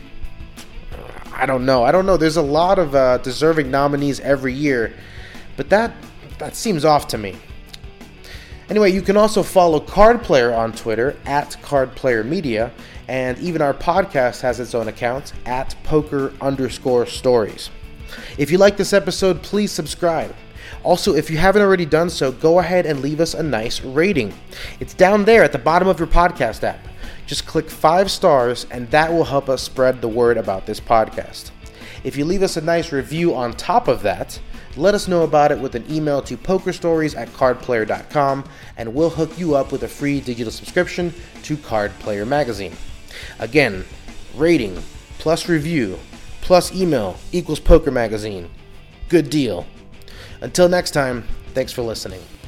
I don't know. I don't know. There's a lot of uh, deserving nominees every year, but that that seems off to me. Anyway, you can also follow Card Player on Twitter at Card Player Media, and even our podcast has its own account at poker underscore stories. If you like this episode, please subscribe. Also, if you haven't already done so, go ahead and leave us a nice rating. It's down there at the bottom of your podcast app. Just click five stars, and that will help us spread the word about this podcast. If you leave us a nice review on top of that, let us know about it with an email to pokerstories at cardplayer dot com, and we'll hook you up with a free digital subscription to Card Player Magazine. Again, rating plus review plus email equals Poker Magazine. Good deal. Until next time, thanks for listening.